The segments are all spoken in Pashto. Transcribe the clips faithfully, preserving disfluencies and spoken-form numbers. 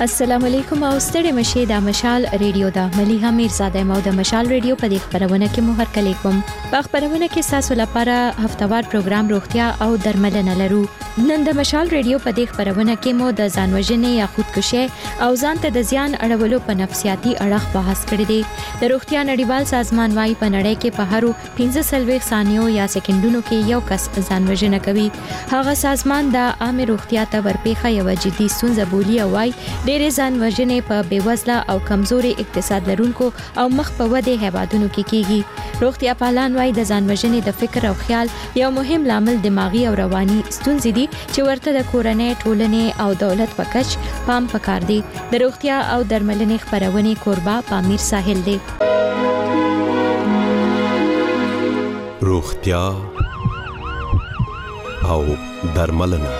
السلام علیکم او ستړي مشه د مشال ریډیو د مليحه میرزاده مو د مشال ریډیو په دې خبرونه کې مو هر کله کوم په خبرونه کې تاسو لپاره هفتوار پروګرام روغتیا او درملنه لرو. نن د مشال ریډیو په دې خبرونه کې مو د ځانوژنې یا خودکشي او ځان ته د زیان اړولو په نفسیاتي اړخ بحث کړی دی. د روغتیا نړیوال سازمان وايي په نړۍ کې په هرو پنځه سلويخ ثانیو یا سکندونو کې یو کس ځانوژنه کوي. هغه سازمان د عامه روغتیا ته ورپېخه یو جدي ستونزه بولی او وايي ډېرې ځانوژنې په بېوزله او کمزوري اقتصاد لرونکو او مخ په ودې هیوادونو کې کیږي. روغتیا پالان وايي د ځانوژنې د فکر او خیال یو مهم لامل دماغي او رواني ستونزې دي چې ورته د کورنۍ ټولنې او دولت په کچ پام پکار دی. د روغتیا او درملنې خبرونه کوربه پامیر ساحل دی. روغتیا او درملنه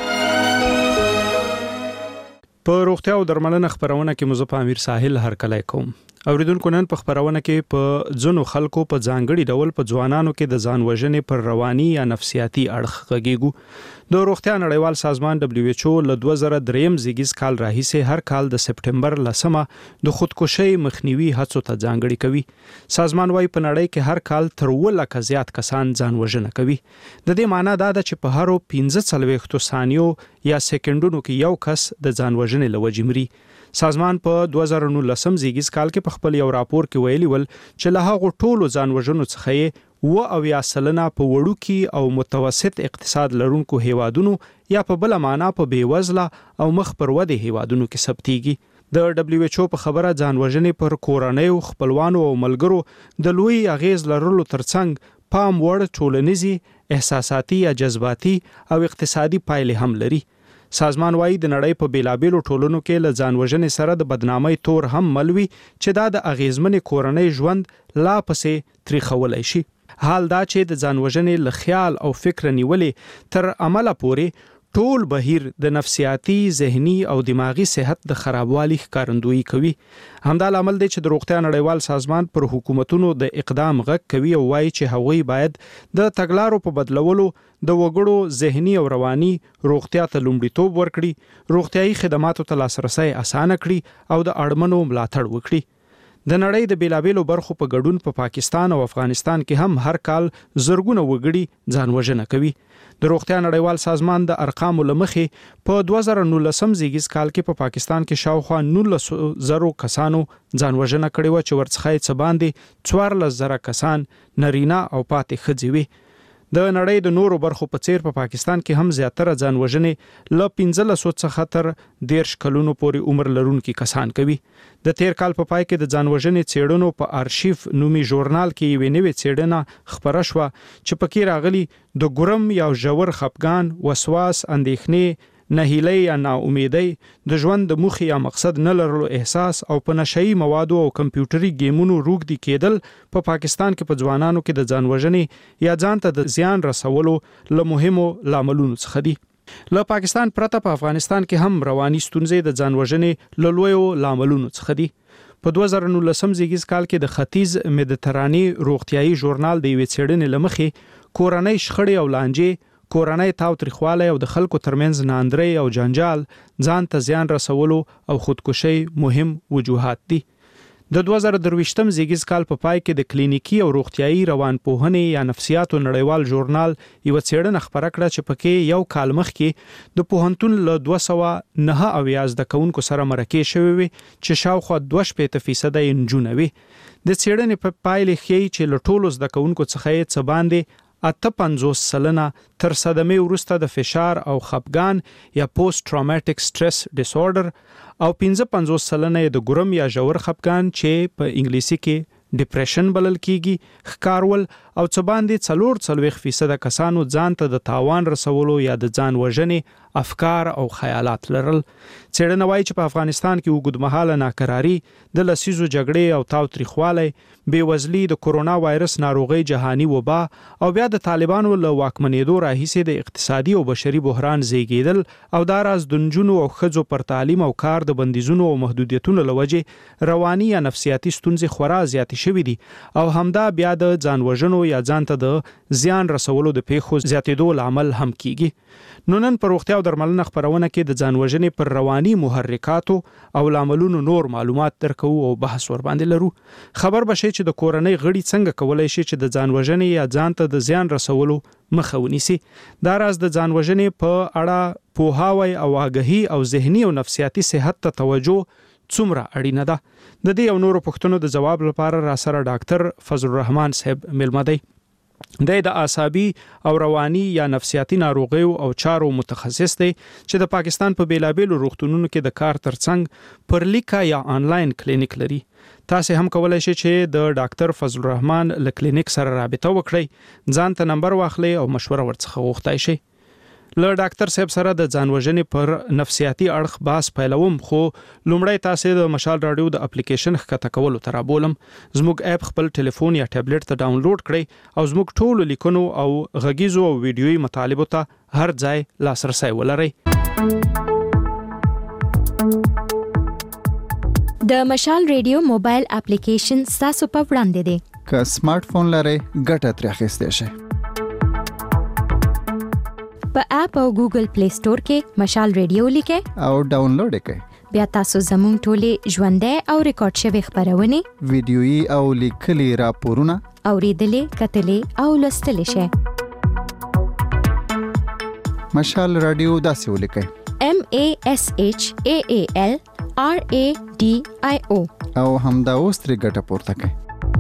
په روغتیا او درملنه خبرونه کې مزه پامیر ساحل هر کله کوم. اوریدونکو نن په خبرونه کې په ځنو خلکو په ځانګړي ډول په ځوانانو کې د ځان وژنې پر رواني یا نفسیاتي اړخ غږیږو. د روغتیا نړیوال سازمان دبليو ایچ او له دوه زره درې زیږیز کال راهیسې هر کال د سپټمبر لسمه د خودکشي مخنیوي هڅو ته ځانګړي کوي. سازمان وايي په نړۍ کې هر کال تر اووه لکه زیات کسان ځان وژنه کوي. د دې معنی دا ده چې په هرو پنځه څلوېښتو ثانیو یا سکندونو کې یو کس د ځان وژنې لوجې مري. سازمان په دوه زره نولس زیږیز کال کې په خپل یو راپور کې ویلي ول چې له هغو ټولو ځان وژنو څخه و او یا سلنه په وړوکی او متوسط اقتصاد لرونکو هیوادونو یا په بل معنا په بیوزله او مخ پر ودې هیوادونو کې ثبتېږي. د دبليو ایچ او په خبره ځان وژنې پر کورنۍ خپلوانو او ملګرو د لوی اغیز لرلو ترڅنګ پام وړ ټولنیزي احساساتي یا جذباتي او اقتصادي پایلې هم لري. سازمان وايي د نړۍ په بیلابېلو ټولنو کې له ځان وژنې سره د بدنامۍ تور هم ملوي چې دا د اغیزمنې کورنۍ ژوند لا پسې تریخولای شي. حال دا چې د ځان وژنې له خیال او فکر نیولې تر عمله پورې ټول بهیر د نفسیاتي، ذهني او دماغي صحت د خرابوالي ښکارندویي کوي. همدا لامل دی چې د روغتیا نړیوال سازمان پر حکومتونو د اقدام غږ کوي او وايي چې هغوی باید د تګلارو په بدلولو د وګړو ذهني او رواني روغتیا ته لومړیتوب ورکړي، روغتیايي خدماتو ته لاسرسي اسانه کړي او د اړمنو ملاتړ وکړي. د نړۍ د بیلابېلو برخو په ګډون په پا پاکستان او افغانستان کې هم هر کال زرګونه وګړي ځان وژنه کوي. د روغتیا نړیوال سازمان د ارقامو لمخې په دوه زره نولس زیږیز کال کې په پا پاکستان کې شاوخوا نولس زره کسانو ځان وژنه کړې و چې ورڅخه یې څه باندې څوارلس زره کسان نارینه او پاتې ښځې وي. د نړۍ د نورو برخو په څیر په پا پاکستان کې هم زیاتره ځان وژنې له پنځلسو څخه تر دیرش کلونو پورې عمر لرونکي کسان کوي. د تیر کال په پا پای کې د ځان وژنې څېړنو په ارشیف نومي ژورنال کې یوه نوې څېړنه خبره شوه چې پکې راغلي د ګرم یا ژور خپګان، وسواس، اندېښنې، نهیلۍ یا ناامیدۍ، د ژوند د موخې یا مقصد نه لرلو احساس او په نشئی موادو او کمپیوټري گیمونو روږدي کېدل په پاکستان کې په ځوانانو کې د ځان وژنې یا ځان ته د زیان رسولو له مهمو لاملونو څخه دي. له پاکستان پرته په افغانستان کې هم رواني ستونزې د ځان وژنې له لویو لاملونو څخه دي. په دوه زره نولس زیږیز کال کې د ختیځ مدیترانې روغتیايي ژورنال د یوې څېړنې له مخې کورنۍ شخړې او لانجې، کورنۍ تاوتریخوالی او د خلکو ترمنځ ناندرۍ او جنجال ځان ته زیان رسولو او خودکشي مهم وجوهات دي. د دوه زره درویشتم زیږیز کال په پای کې د کلینیکي او روغتیايي روانپوهنې یا نفسیاتو نړیوال ژورنال یو څېړنه خبره کړه چې پکې یو کال مخکې د پوهنتون له دوه سوه نهه اویا زده کوونکو سره مرکې شوې وي چې شاوخوا دوه شپېته فیصده یې نجونې وي. د څېړنې په پایلې ښیي چې له ټولو زده کوونکو څخه یې څه باندې اته پنځوس سلنه تر صدمې وروسته د فشار او خپګان یا پوسټ ټراوماټیک سټرس ډیسورډر او پنځه پنځوس سلنه د ګرم یا ژور خپګان چې په انګلیسي کې ډیپریشن بلل کیږي ښکارول او څه باندې څلور څلوېښت فیصده کسانو ځان ته د تاوان رسولو یا د ځان وژنې افکار او خیالات لرل. څېړنه وایي چې په افغانستان کې اوږدمهاله ناکراري، د لسیزو جګړې او تاوتریخوالی، بېوزلي، د کرونا وایرس ناروغۍ جهاني وبا او بیا د طالبانو له واکمنېدو راهیسې د اقتصادي او بشري بحران زیږېدل او دا راز د نجونو او ښځو پر تعلیم او کار د بندیزونو او محدودیتونو له وجې رواني یا نفسیاتي ستونزې خورا زیاتې شوي دي او همدا بیا د ځان وژنو یا ځان ته د زیان رسولو د پیښو زیاتېدو لامل هم کیږي. نو نن په روغتیا او درملنه خبرونه کې د ځانوژنې پر رواني محرکاتو او لاملونو نور معلومات درکو او بحث ور باندې لرو. خبر بشي چې د کورنۍ غړي څنګه کولای شي چې د ځانوژنې یا ځان ته د زیان رسولو مخه ونیسي. دا راز د ځانوژنې په اړه پوهاوی او آګاهي او ذهني او نفسیاتي صحت ته توجه څومره اړینه ده. د دې او نورو پوښتنو د جواب لپاره را سره ډاکټر فضل الرحمن صاحب ملمه دی. د د اعصابي او رواني یا نفسیاتي ناروغیو او چارو متخصص دی چې د پاکستان په بیلابیلو روغتونونو کې د کار ترڅنګ پر لیکا یا آنلاین کلینیک لري. تاسو هم کولای شئ چې د ډاکټر فضل الرحمن له کلینیک سره رابطه وکړئ، ځان ته نمبر واخلئ او مشوره ورڅخه غوښتای شئ. له ډاکټر صاحب سره د ځانوژنې پر نفسیاتي اړخ باس پیلوم، خو لومړی تاسو د مشال رادیو د اپلیکیشن ښکته کولو ته رابولم. زموږ اپ خپل ټلیفون یا ټابلیټ ته ډاونلوډ کړئ او زموږ ټولو لیکنو او غږیزو او ویډیويي مطالبو ته هر ځای لاسرسي ولرئ. د مشال رادیو موبایل اپلیکیشن تاسو په وړاندې دی. که سمارټ فون لرئ ګټه ترې اخیستئ شئ. په اپ او ګوګل پلی سٹور کې مشال رادیو لیکئ او ډاونلوډ کړئ. بیا تاسو زموږ ټولې ژوندۍ او ریکارډ شوی خبرونه، ویډیويي او لیکلي راپورونه اوریدلې، کتلې او لوستلې شئ. مشال رادیو داسې ولیکئ: M A S H A A L R A D I O او همدا اوس ترې ګټه پورته کړئ.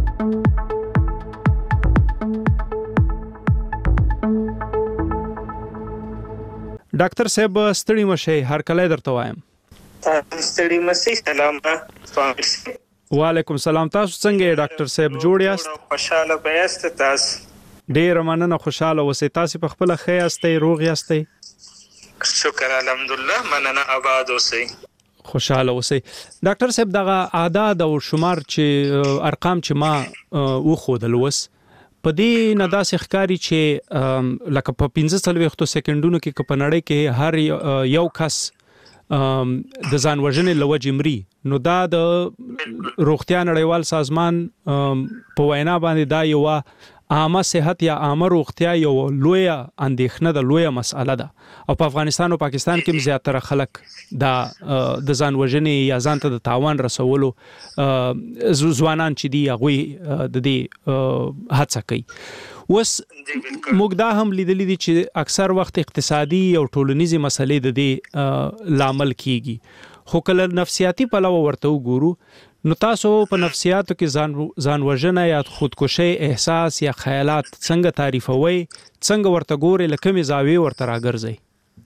ډاکټر صاحب ستړي مشه، هر کله درته وایم. ستړي مشه. سلام. وعلیکم سلام. تاسو څنګه یې ډاکټر صاحب؟ جوړ یاست؟ خوشاله بیاست تاسو؟ ډیر مننه، خوشاله اوسئ. تاسو په خپل ښه یاستئ، روغ یاستئ؟ شکر الحمدلله، مننه، آباد اوسئ، خوشاله اوسئ. ډاکټر صاحب دغه اعداد او شمار چې ارقام چې ما وښودل وس په دې نه داسې ښکاري چې لکه په پنځه څلوېښتو سکندونو کې که په نړۍ کې هر یو کس د ځان وژنې له وجې مري، نو دا د روغتیا نړیوال سازمان په وینا باندې دا یوه عامه صحت یا عامه روغتیا یو لویه اندېښنه ده، لویه مسئله ده. او په افغانستان او پاکستان کې زیاتره خلک دا د ځان وژنې یا ځان ته د تاوان رسولو ځوانان چې دي هغوی د دې هڅه کوي. اوس موږ دا هم لیدلی دي چې اکثر وخت اقتصادي او ټولنیزې مسلې د دې لامل کیږي، خو کله نفسیاتي پلوه ورته وګورو نو تاسو په نفسیاتو کې ځان ځان وژنه یا خودکشي احساس یا خیالات څنګه تعریفوي، څنګه ورته ګوري، لکه مې زاویه ورته راګرځي؟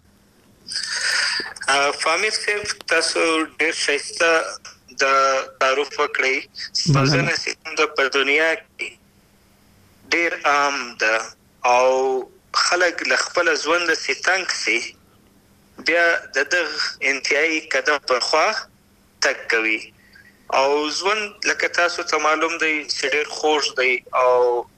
فامیر صاحب تاسو ډېر ښایسته د تعارف وکړئ. وژنه چې په دنیا کې ډېر عام ده او خلک له خپل ژوند څخه تنګ سي، بیا د دغه انتهایی قدم پر خوا تک کوي او ژوند لکه تاسو ته معلوم دی چې ډېر خوږ دی او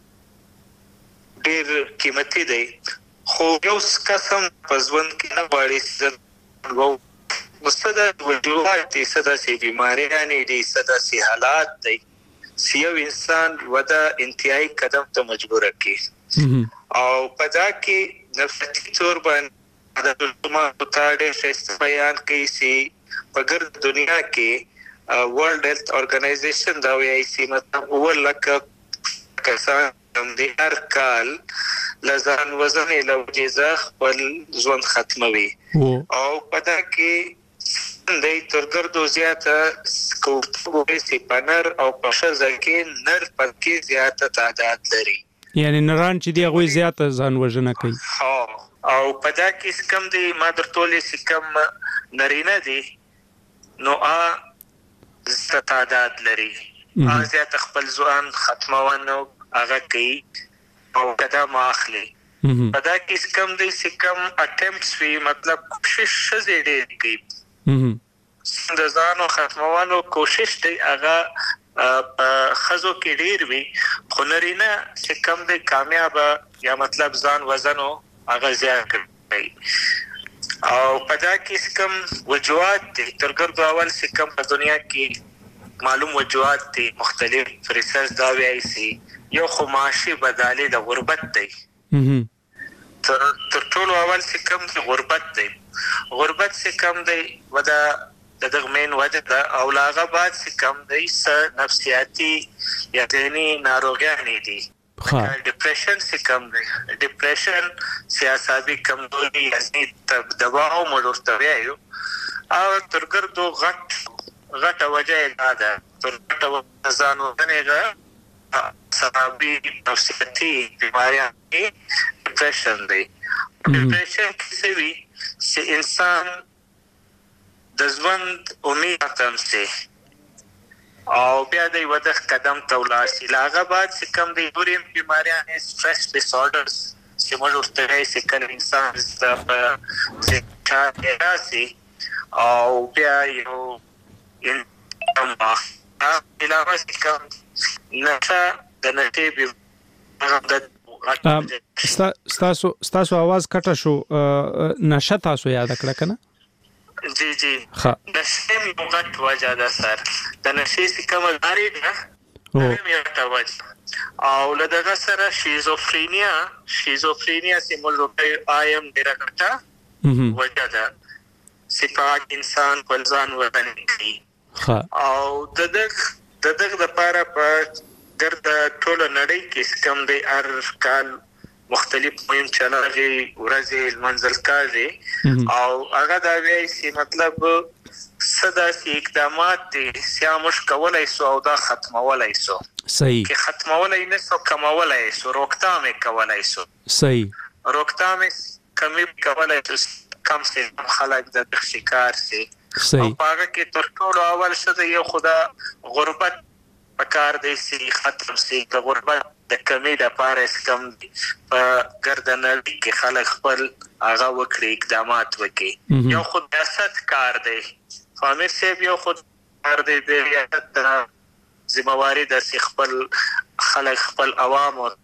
ډېر قیمتي دی، خو یو کس هم په ژوند کې نه غواړي چې څه د وجوهات دي، څه داسې بیماریانې دي، څه داسې حالات دی چې یو انسان ودا انتهایی قدم ته مجبوره کړي. او په دا کې نفسیاتي طور باندې د ټولنو ته ډېر ښایسته بیان کوي چې په ګرد دنیا کې ورلد هیلث ارګنایزیشن دا وایي چې مطلب اووه لکه کسان د هر کال له ځان وژنې له وجې خپل ژوند ختموي. او په دا کې د تر ګردو زیاته کوټه په نر او په ښځه کې نر پکې زیاته تعداد لري، یعنی نران چې دی هغوی زیاته ځان وژنه کوي. او په دا کې کم دی ما درته ویلي چې کم نرینه دي نو ا زیاته تعداد لري، ا زیاته خپل ځوان ختمونه هغه کوي او قدم اخلي. په دا کې کم دی چې کم اټمپټس وي، مطلب کوشش ښځې ډېرې کوي، د ځانو ختمولو کوشش دی هغه په ښځو کې ډېر وي، خو نرینه چې کم دی کامیابه یا مطلب ځان وژنو هغه زیات کوي. او په دا کې کم وجوهات دي، تر ګردو اول چې کم په دنیا کې معلوم وجوهات دي مختلف ریسرچ دا وایي چې یو خو معاشي بدالي د غربت دی، تر تر ټولو اول چې کوم دی غربت دی غربت چې کوم دی ودا د دغه مین وجه ده او لاغه بعد چې کوم دی س نفسیاتی یا ذهني ناروغیاں دي ها ډیپریشن چې کوم دی ډیپریشن سیاسي کمزوري یعنی دباو مولوستوي او ترګردو غټ غټ وجه ده تر ځان ودنګه سببي نفسیاتی بیماریاں ډیپریشن دی ډیپریشن کې وی چې انسان د ژوند امید ختم شي او بیا د وده قدم تولار شي لاغه بعد چې کوم دی ډوریم بیماریاں سټرس ډیساردرز چې موږ ورته یې کله انسان د چې او بیا یو ان ما علاوه چې کوم نشه د نټي به ستاسو ستاسو आवाज کټه شو نشه تاسو یاد کړه کنه جی جی نشه یو غټ وجه ده سر د نشه چې کوم لري نه او یو توجه او لدغه سره شیزوفرینیا شیزوفرینیا چې موږ آی ام ډیرکټه وجه ده صفات انسان په ځان ودانګي او دغه دغه لپاره په ګرد ټول نړۍ کې کوم دی هر کال مختلف مهم چلاغي ورځي منزل کاري او هغه دا وایي چې مطلب صدا سي اقدامات دي سیامش کولای سو او دا ختمولای سو صحیح کې ختمولای نه سو کمولای سو روکتام کولای سو صحیح روکتام کمی کولای سو کم سي خلک د شکار سي صحیح او هغه کې تر ټولو اول څه یو خدا غربت پکار دی چې ختم شي د غربت د کمی د پاره کم په ګردنل کې خلک خپل هغه وکړي اقدامات وکړي یو خود ریاست کار دی فامر صاحب یو خود کار دی د ریاست ذمہواری د خپل خلک خپل عوام او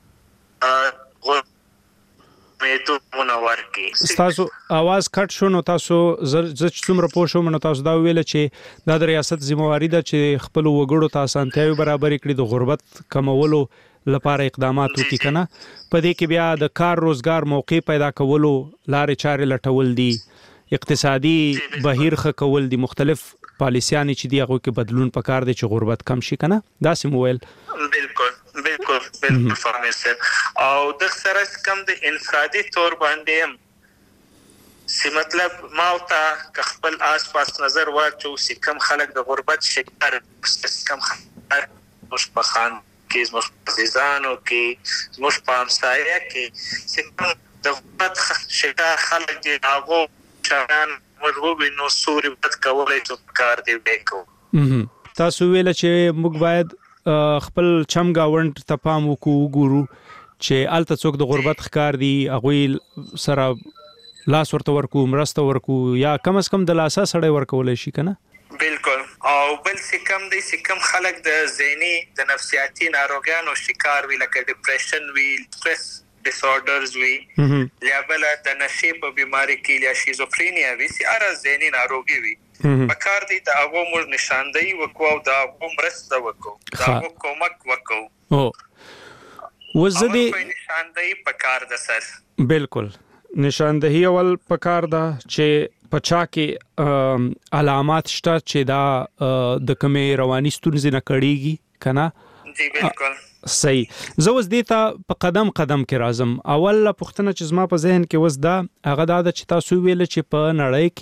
میتو منور کې تاسو आवाज کټ شو نو تاسو ز څومره پوښوم نو تاسو دا ویل چې د ریاست ذمہواری ده چې خپل وګړو ته اسانتیاوي برابر کړي د غربت کمولو لپاره اقدامات وکړي کنه په دې کې بیا د کار روزګار موقع پیدا کولو لارې چارې لټول دي اقتصادي بهیر خ کول دي مختلف پالیسیانی چې دی هغه کې بدلون پکار دي چې غربت کم شي کنه دا سم ویل بالکل بالکل بالکل فهمه سره او د سره کم د انفرادي تور باندې سی مطلب ما او تا خپل آس پاس نظر واچو سی کم خلک د غربت شکار کم خلک مش په خان کې مش په ځانو کې مش په امسایه کې سی کم د غربت شکار خلک دی هغه چران ورغوي نو سوري بد کولای څه کار دی وکړو تاسو ویل چې موږ باید خپل چم گاوند ته پام وکړو ګورو چې الته څوک د غربت ښکار دی هغه سره لاس ورته ورکو مرسته ورکو یا کم از کم د لاسه سړی ورکول شي کنه بالکل او بل څه کم دی چې کم خلک د ذهني د نفسیاتي ناروغیانو شکار وی لکه ډیپریشن وی سټرس ډیساردرز وی یا بل د نشي په بیماری کې یا شیزوفرینیا وی سی ار ذهني ناروغي وی پکار دي دا هغه مور نشاندهي وکاو دا هغه مرسته وکاو دا هغه کومک وکاو او وزدي نشاندهي پکار ده سر بالکل نشاندهي اول پکار ده چې پچا کې علامات شته چې دا د کومه رواني ستونزې نه کړيږي کنه جی بالکل صحیح زه اوس دې ته په قدم قدم کې راځم اول پوښتنه چې زما په ذهن کې وس دا هغه دا چې تاسو ویل چې په نړۍ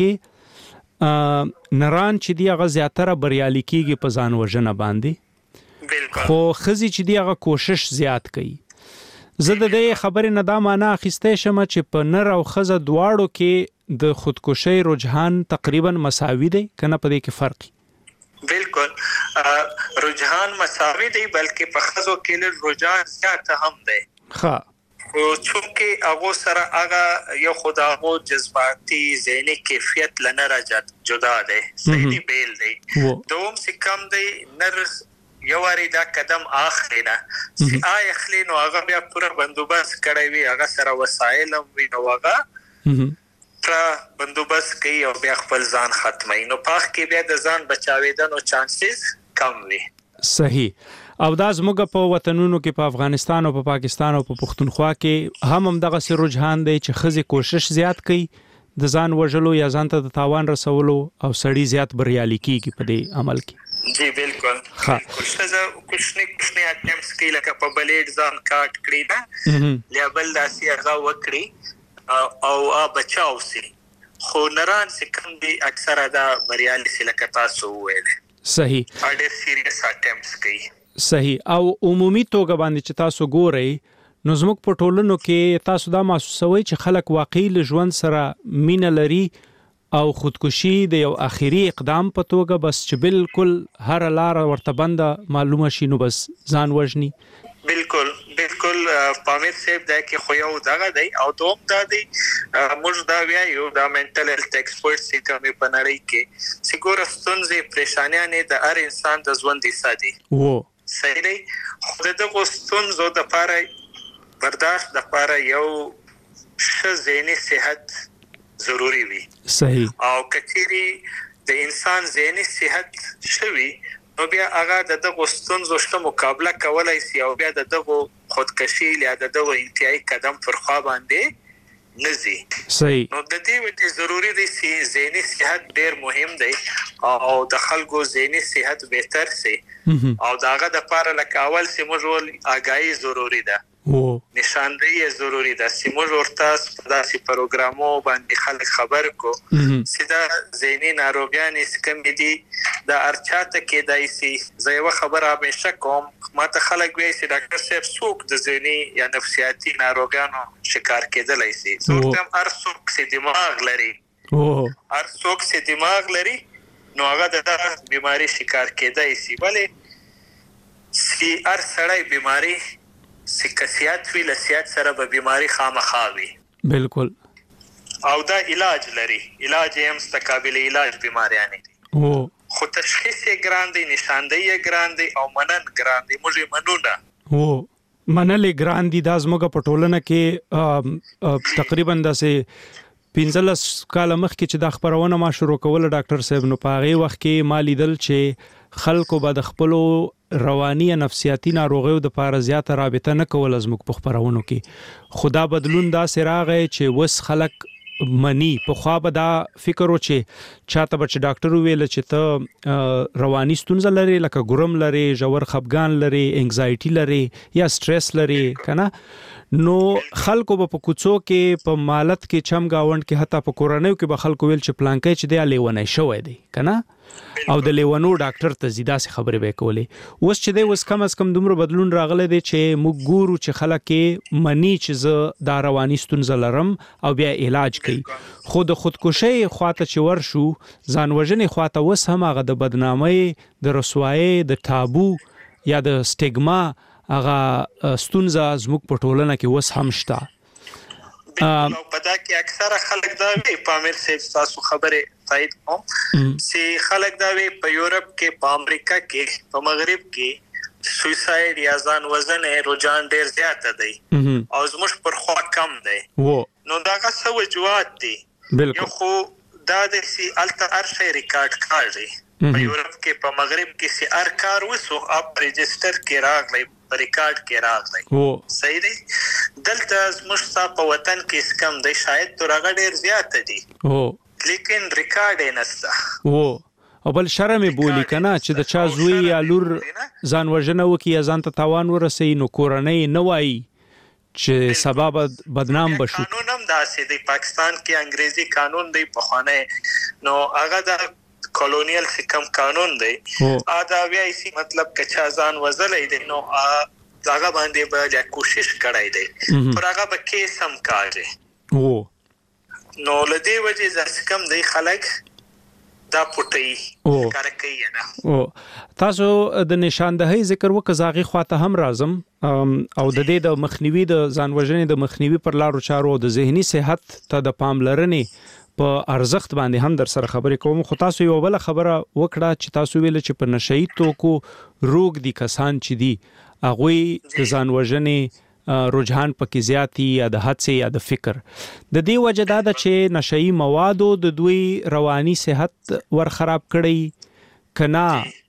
کې نران چې دی هغه زیاتره بریالي کیږي په ځان وژنه باندې بالکل خو خزي چې دی هغه کوشش زیات کوي زه د دې خبرې نه دا معنا اخیستې شم چې په نر او خزه دواړو کې د خودکشي رجحان تقریبا مساوي دی کنه په دې کې فرق بالکل رجحان مساوي دی بلکې په خزو کې رجحان زیات هم دی ها او چونکه هغه سره هغه یو خداغو جذباتي ذهني کیفیت لنه راځي جدا دی صحیح بیل دی دوم څه کم دی نر یو وری دا قدم اخلینا سی آی اخلینو هغه بیا پوره بندوبست کړی وی هغه سره وسایل وی نو هغه تر بندوبست کوي او بیا خپل ځان ختمي نو پاخ کې بیا د ځان بچاویدنو چانسز کم وي صحیح. او دا زموږ په وطنونو کې په افغانستان او په پاکستان او په پښتونخوا کې هم هم دغه سي رجحان دی چې ښځې کوشش زیات کوي د ځان وژلو یا ځان ته د تاوان رسولو او سړی زیات بریالي کیږي په دې عمل کې. جی بالکل. ښځه کوشنی کوشنی اټمپټس کوي لکه په بلیډ ځان کاټ کړي نه یا بل داسې هغه وکړي او بچاو سي، خو نران چې کوم دي اکثره دا بریالي سي لکه تاسو وویل. صحیح. ډېر سیریس اټمپټس کوي. صحیح. او عمومي توګه باندې چې تاسو ګورئ نو زموږ په ټولنو کې تاسو دا محسوسوي چې خلک واقعي له ژوند سره مینه لري او خودکشي د یو اخیری اقدام په توګه بس چې بالکل هر لار ورته بنده معلومه شي نو بس ځان وژني. بالکل بالکل پامیر صاحب دا کې خو یو دغه دی او دوم دا دی موږ دا وایو دا منټل هیلث ایکسپرټس چې کومې په نړۍ کې چې ګوره ستونزې پریشانیانې د هر انسان د ژوند حصه دي. وو صحیح دی. خو د دغو ستونزو دپاره برداشت دپاره یو ښه ذهني صحت ضروري وي. صحیح. او کچېرې د انسان ذهني صحت ښه وي نو بیا هغه د دغو ستونزو سره مقابله کولای شي او بیا د دغو خودکشي یا د دغو انتهایی قدم پر خوا باندې نه ځي. صحیح. نو د دې وجې ضروري دی چې ذهني صحت ډېر مهم دی او د خلکو ذهني صحت بهتر سي او د هغه دپاره لکه اول چې موږ ویل آګاهي ضروري ده، نشاندهي ضروري ده چې موږ ورته په داسې پروګرامو باندې خلک خبر کو چې دا ذهني ناروغیانې چې کومې دي دا هر چاته کیدای شي. زه یوه خبره همیشه کوم، ماته خلک وایي چې ډاکټر صاحب څوک د ذهني یا نفسیاتي ناروغیانو شکار کیدلی شي؟ زه ورته وایم هر څوک چې دماغ لري هر څوک چې دماغ لري نو هغه د دغه بیماري شکار کیدای شي. ولې چې هر سړی بیماري چې کسیات وي له سیات سره به بیماری خامخا وي. بالکل. او دا علاج لري، علاج یې هم مستقابل علاج بیماریانې دي. او خو تشخیص یې ګران دی، نشاندهي یې ګران دی او منن ګران دی. موږ یې منو نه. او منل یې ګران دي. دا زموږ په ټولنه کې تقریبا داسې پنځلس کاله مخکې چې دا خپرونه ما شروع کوله ډاکټر صاحب، نو په هغې وخت کې ما لیدل چې خلکو به د خپلو رواني یا نفسیاتي ناروغیو د پاره زیاته رابطه نه کوله زموږ په خپرونو کې. خو دا بدلون داسې راغی چې وس خلک مني. پخوا به دا فکر و چې چاته به چې ډاکټر وویل چې ته رواني ستونزه لري لکه ګرم لري، ژور خفګان لري، انګزایټي لري یا سټرس لري کنه، نو خلکو به په کوڅو کې په مالت کې چم گاوند کې حتی په کورنیو کې به خلکو ویل چې پلانکې چې دی لیونی شوی دی کنه او د لیونو ډاکټر ته زیاده سي خبرې به کولې. اوس چې دی اوس کم از کم دومره بدلون راغلی دی چې موږ ګورو چې خلک کې مني چې زه دا رواني ستونزه لرم او بیا علاج کوي. خو د خودکشي خواته چې ورشو، ځان وژنې خواته اوس هم هغه د بدنامۍ، د رسوایۍ، د تابو یا د سټیګما هغه ستونزه زموږ په ټولنه کې اوس هم شته. او په دا کې اکثره خلک دا وی پامیر صاحب تاسو خبره تایید کوم چې خلک دا وی په یورپ کې، په امریکا کې، په مغرب کې سویساید یا ځان وژنې رجحان ډیر زیات دی او زموږ پر خوا کم دی. نو دا څه وجوهات دي؟ یو خو دا د سی الته هر شی ریکارډ کاږي. په یورپ کې، په مغرب کې سی هر کار وسو اپ رجستر کې راغلی، په ریکارډ کې راغلی. صحیح دی. دلته زموږ په وطن کې څه کم دی، شاید تر هغه ډیر زیات دي لیکن ریکارډ یې نشته. او بل شرم بولی کنه چې د چا زوی یا لور ځان وژنه وکي یا ځان ته تاوان ورسي نو کورنۍ نه وایي چې سبب بدنام بشو. قانون هم داسې دی، پاکستان کې انګریزي قانون دی پخوانی، نو هغه د کولونیل سکم قانون دی. ادا وایي چې مطلب که چا ځان وژلی دی نو هغه باندې به کوشش کړی دی پر هغه به کیس هم کاږي. نو له دې وجې چې کوم دی خلک دا پټوي کار کوي نه. تاسو د نشاندهي ذکر وکړه، زاغي خواته هم راځم او د دې د مخنیوي د ځان وژنې د مخنیوي پر لارو چارو د ذهني صحت ته د پاملرنې په ارزښت باندې هم در سره خبرې کوم. خو تاسو یو بل خبره وکړه چې تاسو ویل چې په نشئی توکو روغ دي کسان چې دي هغوی د ځان وژنې رجحان پکې زیاتی یا د حدسې یا د فکر. د دې وجه دا ده چې نشئی موادو د دوی رواني صحت ور خراب کړي کنا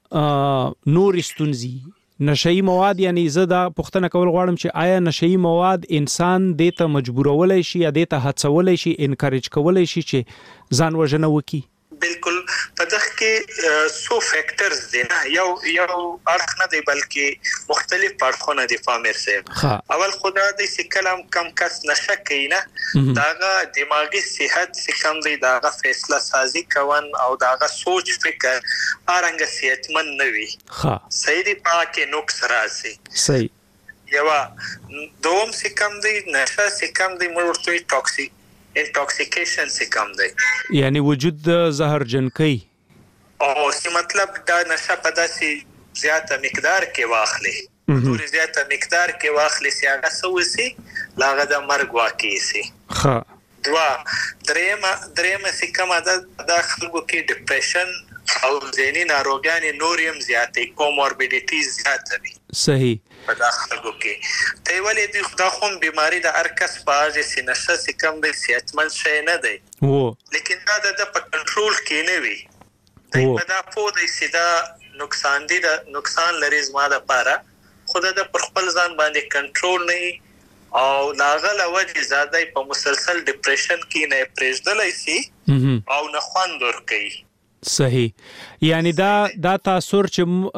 نور استونزي نشئی مواد، یعنی زه دا پوښتنه کول غواړم چې آیا نشئی مواد انسان دې ته مجبورولای شي یا دې ته هڅولای شي، انکریج کولای شي چې ځان وژنه وکړي؟ بالکل په دغه کې سو فیکٹرز دي نه، یو یو اړخ نه دی بلکې مختلف اړخونه دي فامر صاحب. اول خدا د سکلم کم کس نشه کوي نه، داغه دماغي صحت سکم دی، داغه فیصله سازی کوون او داغه سوچ فکر ارنګ صحتمن نه وي. ها صحیح دی، پاکه نقص راځي. صحیح. یو دوم سکم دی نشه سکم دی مرتوی ټاکسیک انټاکسیکیشن سے کم دی، یعنی وجود زهرجنکی او سی مطلب دا نشه په داسې زیاته مقدار کې واخلي، ډېر زیاته مقدار کې واخلي چې هغه سوسي لاغه د مرګ واقع سي. ها دوا درېما درېما سی کم ده د خلکو کې ډیپریشن او ذهني ناروغیاں نوریم زیاتې کوموربیډیټیز زیاته دي. صحیح. په داخلو کې ته ولې د خدا خون بیماری د ارکس پاجه سینشه سکم د صحتمند شي نه دی وو، لیکن دا د په کنټرول کې نه وي. دا په دا په د سیدا نقصان دي، د نقصان لري زما د پاره خود د پر خپل ځان باندې کنټرول نه او لاغله وجه زاده په مسلسل ډیپریشن کې نه پرېږدلای سي او نه خوند ورکوي. صحیح. یعنی دا دا تاثر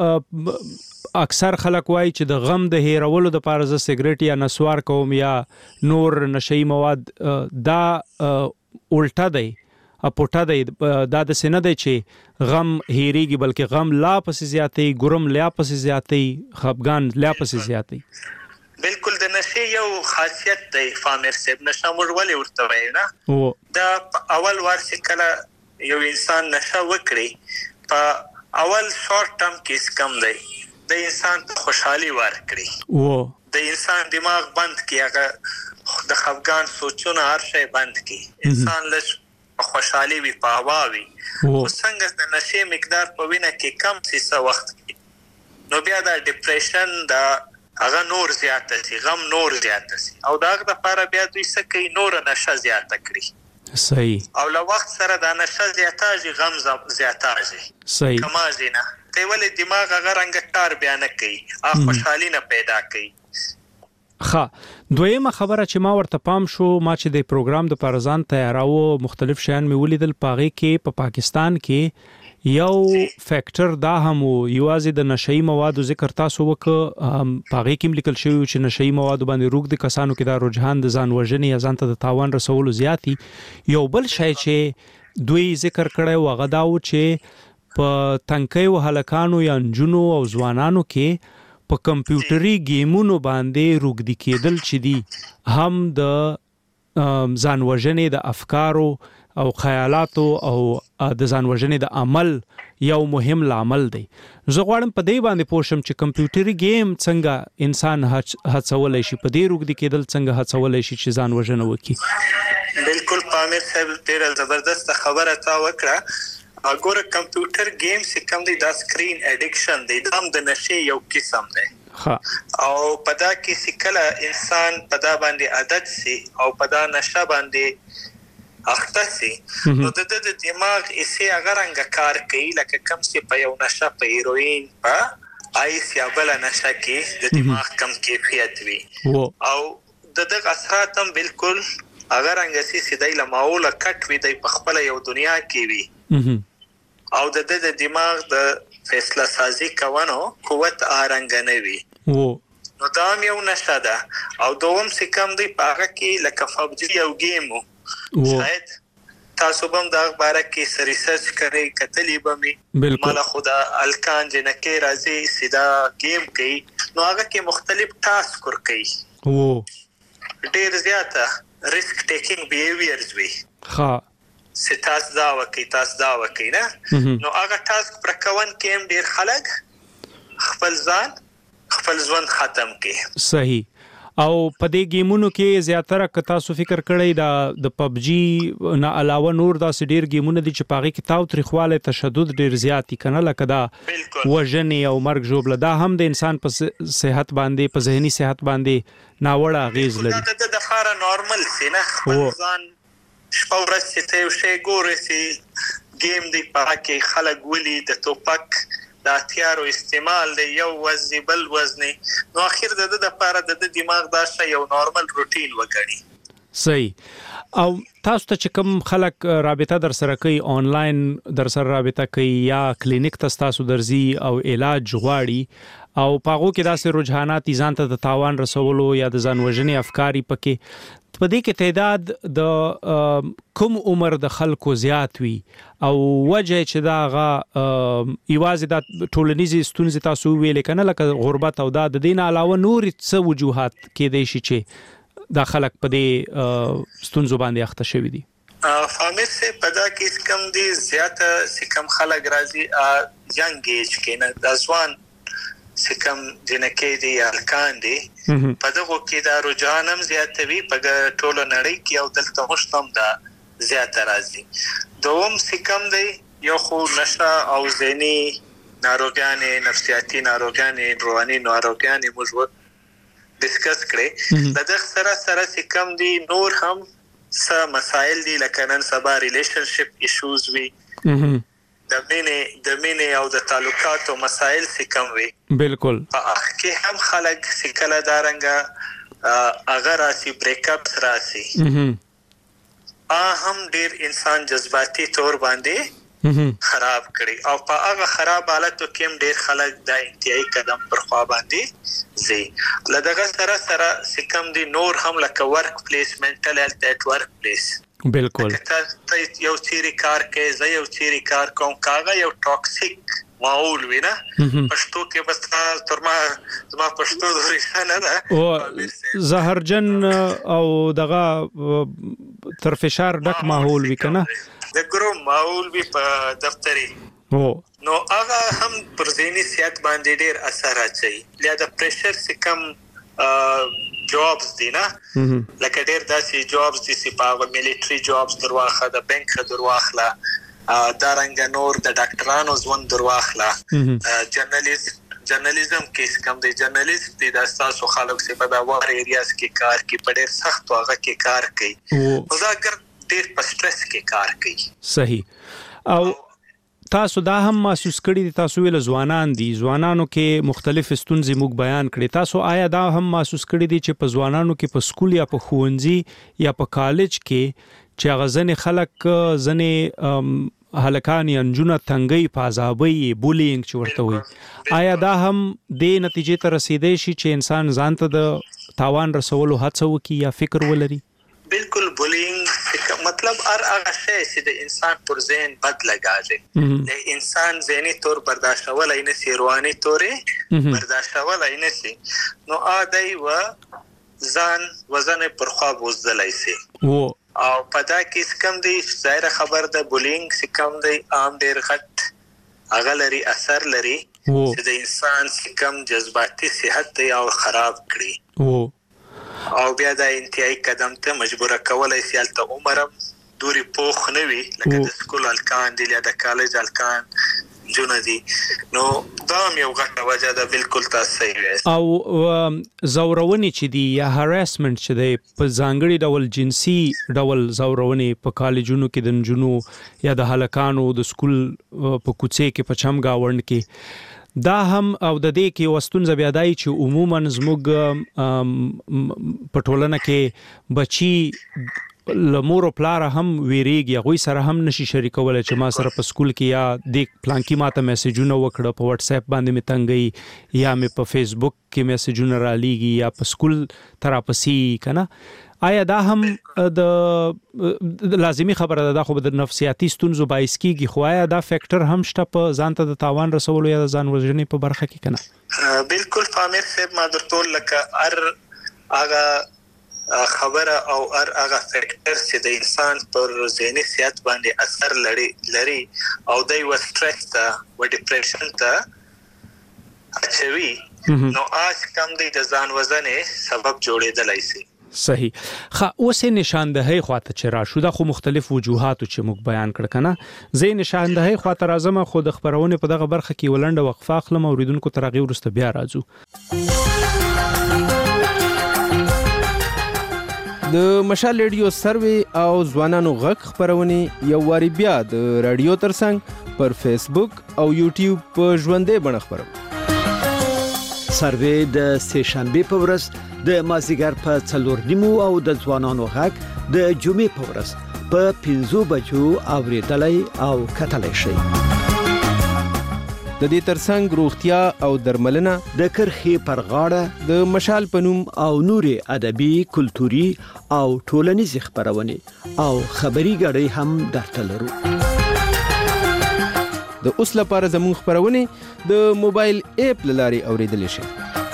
چې اکثر خلک وایي چې د غم د هیرولو د پاره ز سیګریټ یا نسوار کوم یا نور نشئی مواد، دا الټا دی، اپوټا دی، دا د سینه دی چې غم هیریږي بلکې غم لا پسې زیاتې، ګرم لا پسې زیاتې، خفګان لا پسې زیاتې. بالکل د نشي یو خاصیت دی فامر صاحب، نشه موږ ولې ورته وایو نه، دا اول وار چې کله یو انسان نشه وکړي په اول شارټ ټرم کې کم دی، د انسان خوشحالي ورکړي وو، د انسان دماغ بند کی، هغه د خفګان سوچونه هر شی بند کی، انسان لږ خوشحالي وي په هوا وي. او څنګه د نشي مقدار په وینه کې کم سیسه وخت نو بیا د ډیپریشن دا هغه نور زیاته سي، غم نور زیاته سي او داغه لپاره بیا دوی سکه نور نشه زیاته کړی. صحیح. او له وخت سره د نشه زیاتاږي، غم زیاتاږي. صحیح. کمازي نه ته ولې دماغ هغه رنګ کار بیان کوي، هغه خوشحالي نه پیدا کوي. ښه، دویمه خبره چې ما ورته پام شو، ما چې د پروګرام د پارزان تیاراو مختلف شیان مې ولیدل، پاغي کې په پاکستان کې یو فیکٹر دا هم یوازې د نشئی موادو ذکر تاسو وک، پاغي کې لیکل شوی چې نشئی موادو باندې روغ د کسانو کې دا رجحان د ځان وژنې یا ځان ته د تاوان رسولو زیاتی. یو بل شی چې دوی ذکر کړی و هغه دا و چې په تنکي و هلکانو یا نجونو او ځوانانو کې په کمپیوټري گیمونو باندې روغدي کېدل چې دي هم د ځان وژنې د افکارو او خیالاتو او د ځان وژنې د عمل یو مهم لامل دی. زه غواړم په دې باندې پوه شم چې کمپیوټري گیم څنګه انسان هڅولی شي، په دې روغدي کېدل څنګه هڅولی شي چې ځان وژنه وکړي. بالکل پامیر صاحب ډېره زبردست خبره تا وکړه. اګوره کمپیوټر گیم چې کوم دی دا سکرین اډیکشن دی، دا هم د نشي یو قسم دی. ها او پدا کې سکله انسان پدا باندې عادت سي او پدا نشه باندې اخته سي، نو د د دماغ یې هغه رنګ کار کوي لکه کم سي په یو نشه په هیروین په آیس یا بل نشه کې د دماغ کم کیفیت وي او د دغه اثرات هم بالکل هغه رنګ سي سیدای لماوله کټ وي د خپل یو دنیا کې وي او د د دماغ د فیصله سازی کوونو قوت آرنګ نه وي وو، نو دا یو نشه ده. او دوم سکم دی پاغه کې لکه پبجی یو گیم وو، شاید تاسو هم دا باره کې ریسرچ کوي کتلی بمي مال خدا الکان جنکه راځي سیدا گیم کوي، نو هغه کې مختلف ټاسک ور کوي وو، ډیر زیاته ریسک ټیکینګ بیهیویرز وي. ها ستاس دا وکي تاس دا وکي نه، نو هغه ټاسک پر کوون کې ډیر خلک خپل ځان خپل ژوند ختم کړي. صحیح. او په دې گیمونو کې زیاتره که تاسو فکر کړئ دا د پبجی نه علاوه نور داسې ډیر گیمونه دي چې پاغي کې تاو تریخواله تشدد ډیر زیاتی کنه، لکه دا وژنې او مرګ ژوبله، دا هم د انسان په صحت باندې په ذهني صحت باندې ناوړه اغیز لري. د د خاره نارمل سي نه خپل ځان شپه ورځ چې ته شي ګورې سي گیم دی پاکي خلک ولي د توپک د هتیارو استعمال دی، یو وزنی بل وزنی، نو اخر د د لپاره د دماغ دا شی یو نارمل روټین وګڼي. صحیح. او تاسو ته چې کوم خلک رابطه در سره کوي، آنلاین در سره رابطه کوي یا کلینیک ته تاسو درځي او علاج غواړي او پاغو کې داسې رجحانات ځان ته د تاوان رسولو یا د ځان وژنې افکاری پکې، په دې کې تعداد د کوم عمر د خلکو زیات وي او وجه چې دا غا ایوازي د ټولنیزي ستونزې تاسو ویلې کنه لکه غربت او دا د دین علاوه نور څه وجوهات کې دی شي چې دا خلک په دې ستونزو باندې اخته شوی دي؟ فامر سے پدا کې کم دي زیاته سکم خلک راځي ینګ ایج کې نه د ځوان سکم جنکې دي الکان دي په دغه کې دا رجحانم زیاتوي په ټولو نړۍ کې او دلته مشتم دا زیاته راځي. دوم سکم دی یو خو نشه او ذهني ناروغیانې، نفسیاتي ناروغیانې، رواني ناروغیانې موږ ډیسکس کړي. د دغه سره سره سکم دي نور هم څه مسائل دي لکه نن سبا ریلیشن شپ ایشوز وي، د مینې د مینې او د تعلقاتو مسائل سکم وي. بالکل. په اخ کې هم خلک سکله دارنګه اگر راسي بریک اپ راسي ا هم ډیر انسان جذباتي تور باندې خراب کړي او په هغه خراب حالتو کې ډیر خلک د انتهایی قدم پر خوا باندې زی. لدغه سره سره سکم دي نور هم لکه ورک پلیس، منټل هیلث ایت ورک پلیس. بالکل. ته یو چیرې کار کوي، زه یو چیرې کار کوم، کاغه یو ټاکسیک ماحول وینا پښتو کې بس تر ما زما پښتو د ریښه نه ده او زهرجن او دغه تر فشار ډک ماحول وی کنه د ګروم ماحول وی په دفتري او نو هغه هم پر ذهني صحت باندې ډیر اثر اچي. لیا د پریشر سکم جابز دي نه لکه ډیر داسې جابز دي چې په ملټري جابز درواخه، د بانک درواخله، دارنګ نور د ډاکټرانو ځوان درواخله، جرنالیست جرنالیزم کې کوم دی جرنالیست دی د تاسو خلک چې په دا وار ایریاز کې کار کوي، په ډیر سخت هغه کې کار کوي او دا ګر ډیر په سټرس کې کار کوي. صحیح. او تاسو دا هم محسوس کړی دي، تاسو ویل ځوانان دي، ځوانانو کې مختلف ستونزې موږ بیان کړي، تاسو آیا دا هم محسوس کړی دي چې په ځوانانو کې په سکول یا په ښوونځي یا په کالج کې چې هغه ځنې خلک ځنې هلکان یا نجونه تنګي په عذابي بولینګ چې ورته وي، آیا دا هم د نتیجې ته رسیدای شي چې انسان ځان ته د تاوان رسولو هڅه وکړي یا فکر ولري؟ بالکل. بولینګ مطلب هر هغه شی چې د انسان پر ذهن بد لګاږي، د انسان ذهني طور برداشتولای نه سي، رواني تورې برداشتولای نه سي، نو ا دای و ځان وزن پر خوا بوزدلای سي. او پدا کې کم دی ظاهر خبر ده بولینګ سکم دی عام ډیر غټ هغه لري اثر لري چې د انسان سکم جذباتي صحت دی او خراب کړي او بیا د انتهایی قدم ته مجبور کولای سي الته عمرم دوری پوخ نه وي لکه د سکول الکان دی یا د کالج الکان جون دي. نو دا یو غټه وجه ده. بالکل تاسو یې او زورونی چې دی یا هراسمنت چې دی په ځانګړي ډول جنسي ډول زورونی په کالجونو کې د نجونو یا د هلکانو د سکول په کوڅې کې په چمګا وړن کې دا هم او د دې کې وستونځ بیا دای چې عموما زموږ په ټولنه کې بچي لمور او پلار هم ویریږي، هغه سره هم نشي شریکولای چې ما سره په سکول کې یا د پلانکی ماته میسجونه وکړه، په واتس اپ باندې می تنګي یا می په فیسبوک کې میسجونه را لېږي یا په سکول تراپسی کنه. آیا دا هم د لازمی خبره ده خو د نفسیاتي ستونزو باعث کیږي، خو آیا دا فیکٹر هم شته په ځان ته د تاوان رسولو یا د ځان وژنې په برخه کې کنه؟ بالکل فامر صاحب ما درته لکه ار هغه خبره او ار هغه فیکٹر چې د انسان پر ذهني صحت باندې اثر لري لري او د و سټرس ته و ډیپریشن ته اچوي، نو آج کم دی د ځان وزنې سبب جوړېدلای شي. صحیح. خا اوسه نشاندهي خواته چې را شو دا خو مختلف وجوهات چې موږ بیان کړ کنه، زه نشاندهي خواته راځم خو د خبرونه په دغه برخه کې ولنډه وقفه اخلم او اوریدونکو ترغه ورسته بیا راځو. د مشال ریډیو سروي او ځوانانو غږ خبرونه یو واری بیا د رادیو ترڅنګ پر فیسبوک او یوټیوب په ژوندۍ بڼه خبرو. سروې د سه شنبه په ورځ د مازیګر په څلور نیمو او د ځوانانو غږ د جمعې په ورځ په پنځو بجو اوریدلای او کتلای شي. د دې ترڅنګ روغتیا او درملنه د کرخي پر غاړه د مشال پنوم او نوري ادبي کلتوري او ټولنیز خبرونه او خبري غړي هم درته لرو. د اوس لپاره زموږ خبرونه د موبایل اپ لاري اوریدل شي.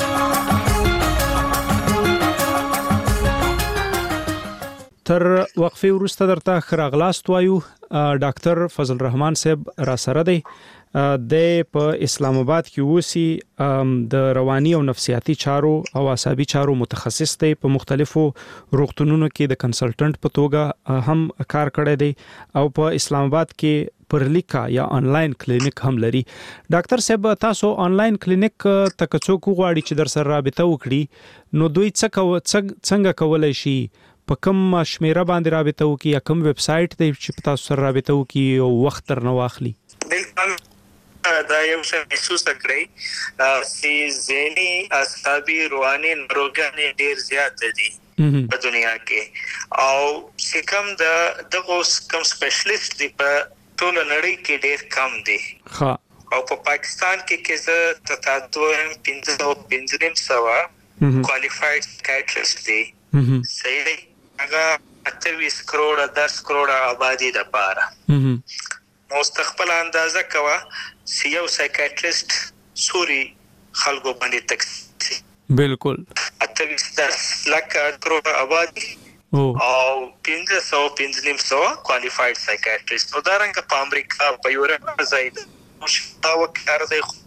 تر وقفه وروسته درته خراغلاست وایو. ډاکټر فضل الرحمن صاحب را سره دی. د په اسلام آباد کې اوسي د رواني او نفسیاتي چارو او عصبي چارو متخصص دی. په مختلفو روغتونونو کې د کنسلټنټ په توګه هم کار کړی دی او په اسلام آباد کې پر لیکا یا انلاین کلینیک هم لري. ډاکټر صاحب تاسو انلاین کلینیک تک څوک غواړي چې در سره رابطه وکړي نو دوی څه څنګه کولای شي په کوم شمیره باندې رابطه وکړي یا کوم ویب سټ دی چې تاسو سره رابطه وکړي او وخت تر نو واخلي؟ بالکل دا یو څه محسوس کړی چې ذهني عصبي رواني ناروغانې ډېر زیات دي په دنیا کې او چې کوم د دغه کوم سپیشلیست دی په ټول نړۍ کې ډېر کم دي. ها او په پاکستان کې کې زه تاسو هم پنځه سوه پنځه سوه کوالیفاید سایکیاټریست دي. صحیح دی. هغه اتویس کروڑه دس کروڑه آبادی د پاره مستقبل اندازه کوا سی یو سایکیاټریست سوري خلکو باندې تکسی بالکل اتویس دس لک کروڑه آبادی او پنځه سوه پنځه سوه کوالیفاید سایکیاټریست او دارنګ په امریکا په یورپ زید مشتاق کار دی خو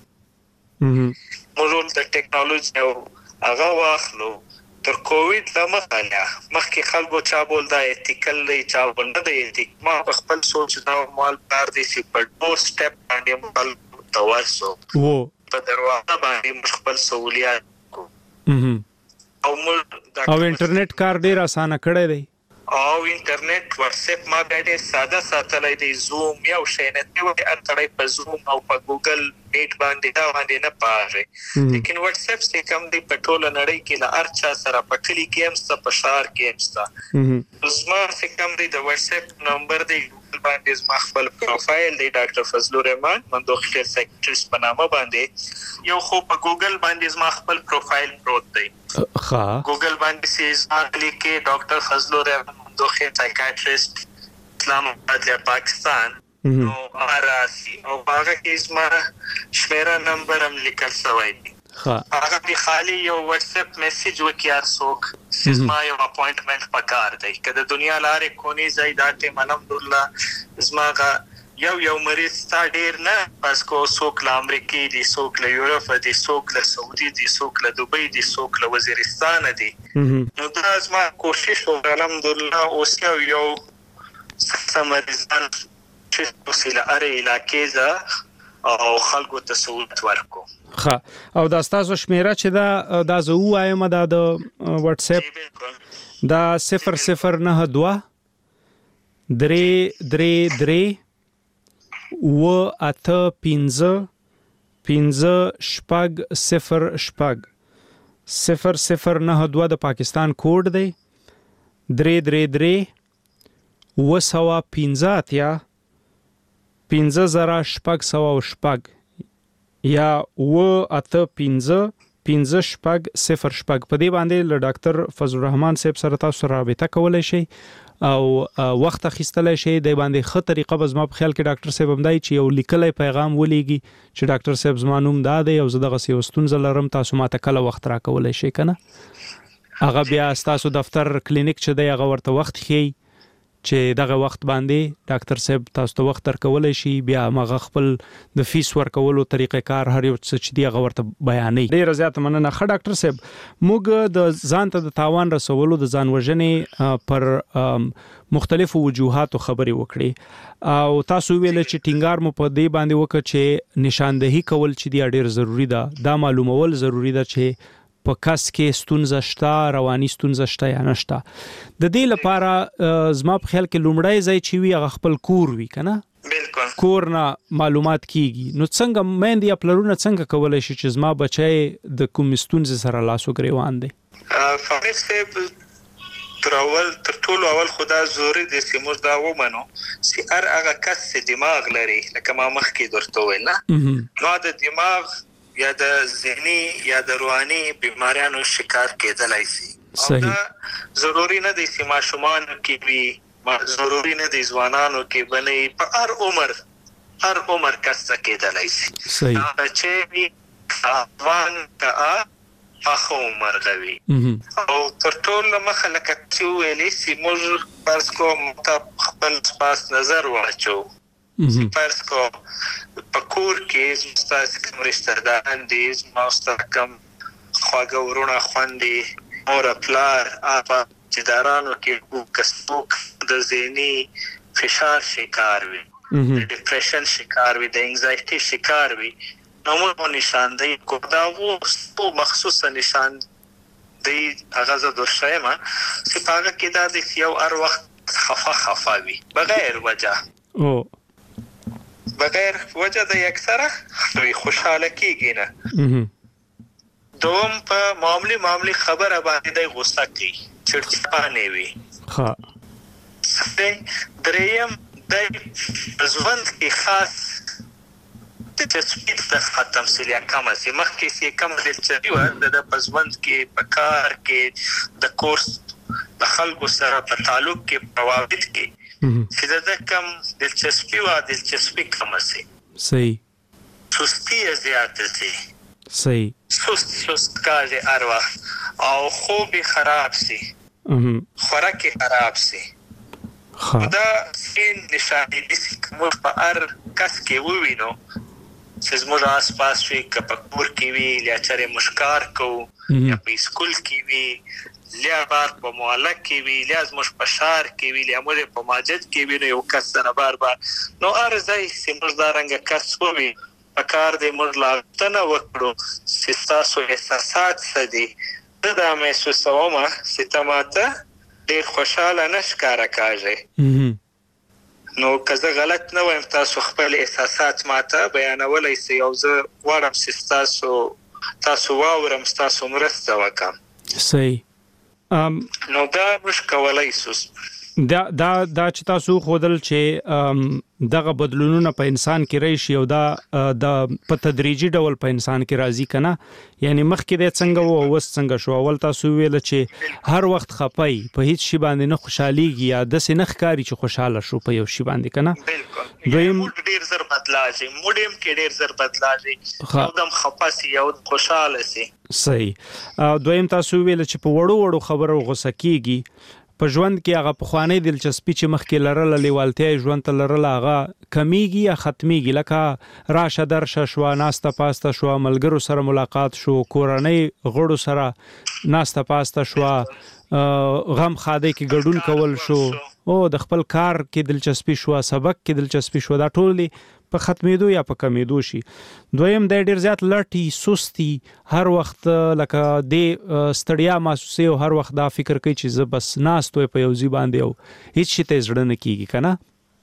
موږ د ټیکنالوژي او هغه واخلو تر کووید لمخاله مخکې خلکو چا بول دا ایتیکل دی چا بول نه دی ایتیک ما خپل سوچ دا مال بار دي چې په ډو سټپ باندې مال تواسو وو په دروازه باندې خپل سہولیات کو او مول او انټرنیټ کار ډیر اسانه کړی دی او انټرنیټ واتس اپ ما باندې ساده ساتلای دی زوم یو شی نه دی اتړای په زوم او په ګوګل میټ باندې دا باندې نه پاره لیکن واتس اپ څخه کم دی په ټوله نړۍ کې لا ارچا سره په کلی کې هم ست په شهر کې هم ست زما څخه کم دی د واتس اپ نمبر دی باندې زما خپل پروفایل دی ډاکټر فضل الرحمن مندوخیل سیکریټریست په نامه باندې یو خو په ګوګل باندې زما خپل پروفایل پروت دی. ښه ګوګل باندې سیز لیکي ډاکټر فضل الرحمن مندوخیل سیکریټریست اسلام آباد پاکستان نو آراسی او هغه کې زما شمیره نمبر هم لیکل شوی دی. هغه دی خالی یو واتس اپ میسج وکړ څوک زما یو اپوینټمنټ پکار دی کله دنیا لارې کونی زیدات الحمدلله زما یو یو مریض تا ډیر نه پس کو څوک له امریکای دي څوک له یورپ دي څوک له سعودي دي څوک له دوبۍ دي څوک له وزیرستان دي نو دا زما کوشش الحمدلله اوس یو سمریزان چې وسیله اره علاقې ز او خلکو ته سہولت ورکو. ها او دا تاسو شمیره چې دا دا زه وایم دا د واتس اپ دا صفر صفر نه دوه درې درې درې و اته پنځه پنځه شپږ صفر شپږ صفر صفر نه دوه د پاکستان کوډ دی درې درې درې و سوا پنځه اتیا پنځه زره شپږ سوه شپږ یا و اته پنځه پنځه شپږ صفر شپږ په دې باندې له ډاکټر فضل الرحمن صاحب سره تاسو رابطه کولای شئ او وخت اخیستلای شئ د باندې خه طریقه به زما په خیال کې ډاکټر صاحب هم دای چې یو لیکلای پیغام ولېږي چې ډاکټر صاحب زما نوم دا دی او زه دغه سیوستون زلرم تاسو ماته کله وخت را کولای شئ کنه هغه بیا تاسو دفتر کلینیک چې دی هغه ورته وخت خي چې دغه وخت باندې ډاکټر صاحب تاسو ته وخت درکولای شي بیا مغه خپل د فیس ورکولو طریقې کار هر یو څه چې دی هغه ورته بیانې. ډیر زیات مننه ښه ډاکټر صاحب. موږ د ځان ته د تاوان رسولو د ځان وژنې پر مختلفو وجوهاتو خبرې وکړي او تاسو ویل چې ټینګار مو په دې باندې وکړ چې نشاندهي کول چې دی ډیر ضروری ده دا معلومول ضروری ده چې په کس کې ستونزه شته رواني ستونزه شته یا نشته. د دې لپاره زما په خیال کې لومړی ځای چې وی هغه خپل کور وی کنه بالکل کورنا معلومات کیږي. نو څنګه میندې یا پلرونه څنګه کولای شي چې زما بچی د کوم ستونزې سره لاس او ګریوان دی؟ فارغ صاحب تر اول تر ټولو اول خدا زوري د سیموز دا ومنو چې هر هغه کس چې دماغ لري لکه ما مخکې درته ویل نه نو د دماغ یا د ذهني یا د رواني بیماریانو شکار کېدلای شي. صحیح. ضروري نه دي چې ماشومان کې وي، ضروري نه دي ځوانانو کې بنئ، په هر عمر هر عمر کس کېدلای شي. صحیح. چې افغان کا اخو عمر غوي او تر ټولو مخه لکه چې ویلې چې موږ فرض کوم خپل پاس نظر واچو فرض کو پکور کې مستاسو کوم رشتہ داران دي مستاسو کوم خواږه ورونه خوندې اور پلار اپا چې دارانو کې کسبوک د ذهني فشار شکار وي، د ډیپریشن شکار وي، د انزایټي شکار وي، نو مو نشاندهی کو دا وو په مخصوصه نشاندهی هغه زه درشمه چې هغه کې دا د یو هر وخت خفه خفه وي بغیر وجه او بغیر وجه د اکثره خوشاله کیږي نه. دوم په معاملې معاملې خبره باندې د غوسه کوي، چړچپانه وي. ها دریم د ژوند کې خاص د سپیډ د ختم سلیا کم سي مخکې سي کم د چوي ور د پزوند کې په کار کې د کورس د خلکو سره په تعلق کې پروابط کې چې د کم د چسپي او د چسپي کم سي. صحیح. سستی زیات سي. صحیح. سست سست کار اروا او خوب خراب سي. خوراک خراب سي. دا سین نشانه دي چې موږ په هر کس کې ووینو چې زموږ آس پاس وي که په کور کې وي یا چېرې مشکار کوو یا په سکول کې وي یا بار په محله کې وي یا زموږ په ښار کې وي یا موږ په مسجد کې وي نو یو کس سره بار بار نو هر ځای چې موږ دا رنګه کس ووي پکار دی موږ لاغتنه وکړو چې ستاسو احساسات څه دي. زه دا محسوسوم چې ته ماته ډېر خوشحاله نه ښکاره کاږې، نو که زه غلط نه وایم تاسو خپل احساسات ماته بیانولی سئ او زه غواړم چې تاسو تاسو واورم ستاسو مرسته وکړم. صحیح. نو دا موږ کولی سو دا دا دا چې تاسو خودل چې دغه بدلونونه په انسان کې راشي او دا د په تدریجي ډول په انسان کې راځي کنه، یعنی مخکې د څنګه وو وس څنګه شو اول تاسو ویل چې هر وخت خپای په هیڅ شی باندې نه خوشحاليږي یا د سینخ کاری چې خوشاله شو په یو شی باندې کنه. بالکل دویم ډیر زر بدلاږي، موډم کې ډیر زر بدلاږي، یودم خپاسي یو خوشاله سي. صحیح. دویم تاسو ویل چې په وړو وړو خبرو غوسه کیږي، په ژوند کې هغه پخوانی دلچسپي چې مخکې لرله لیوالتیا ژوند ته لرله هغه کمیږي یا ختمیږي، لکه راشه درشه شو، ناسته پاسته شو، ملګرو سره ملاقات شو، کورنۍ غړو سره ناسته پاسته شو، غم خاده کې ګډون کول شو، او د خپل کار کې دلچسپي شو، سبق کې دلچسپي شو، دا ټول په ختمېدو یا په کمیدو شي. دویم د ډیر زیات لټي سستی هر وخت لکه د ستړیا محسوسي او هر وخت دا فکر کوي چې زه بس ناستوي په یو ځای باندې او هیڅ شي ته زړه نه کیږي کنه.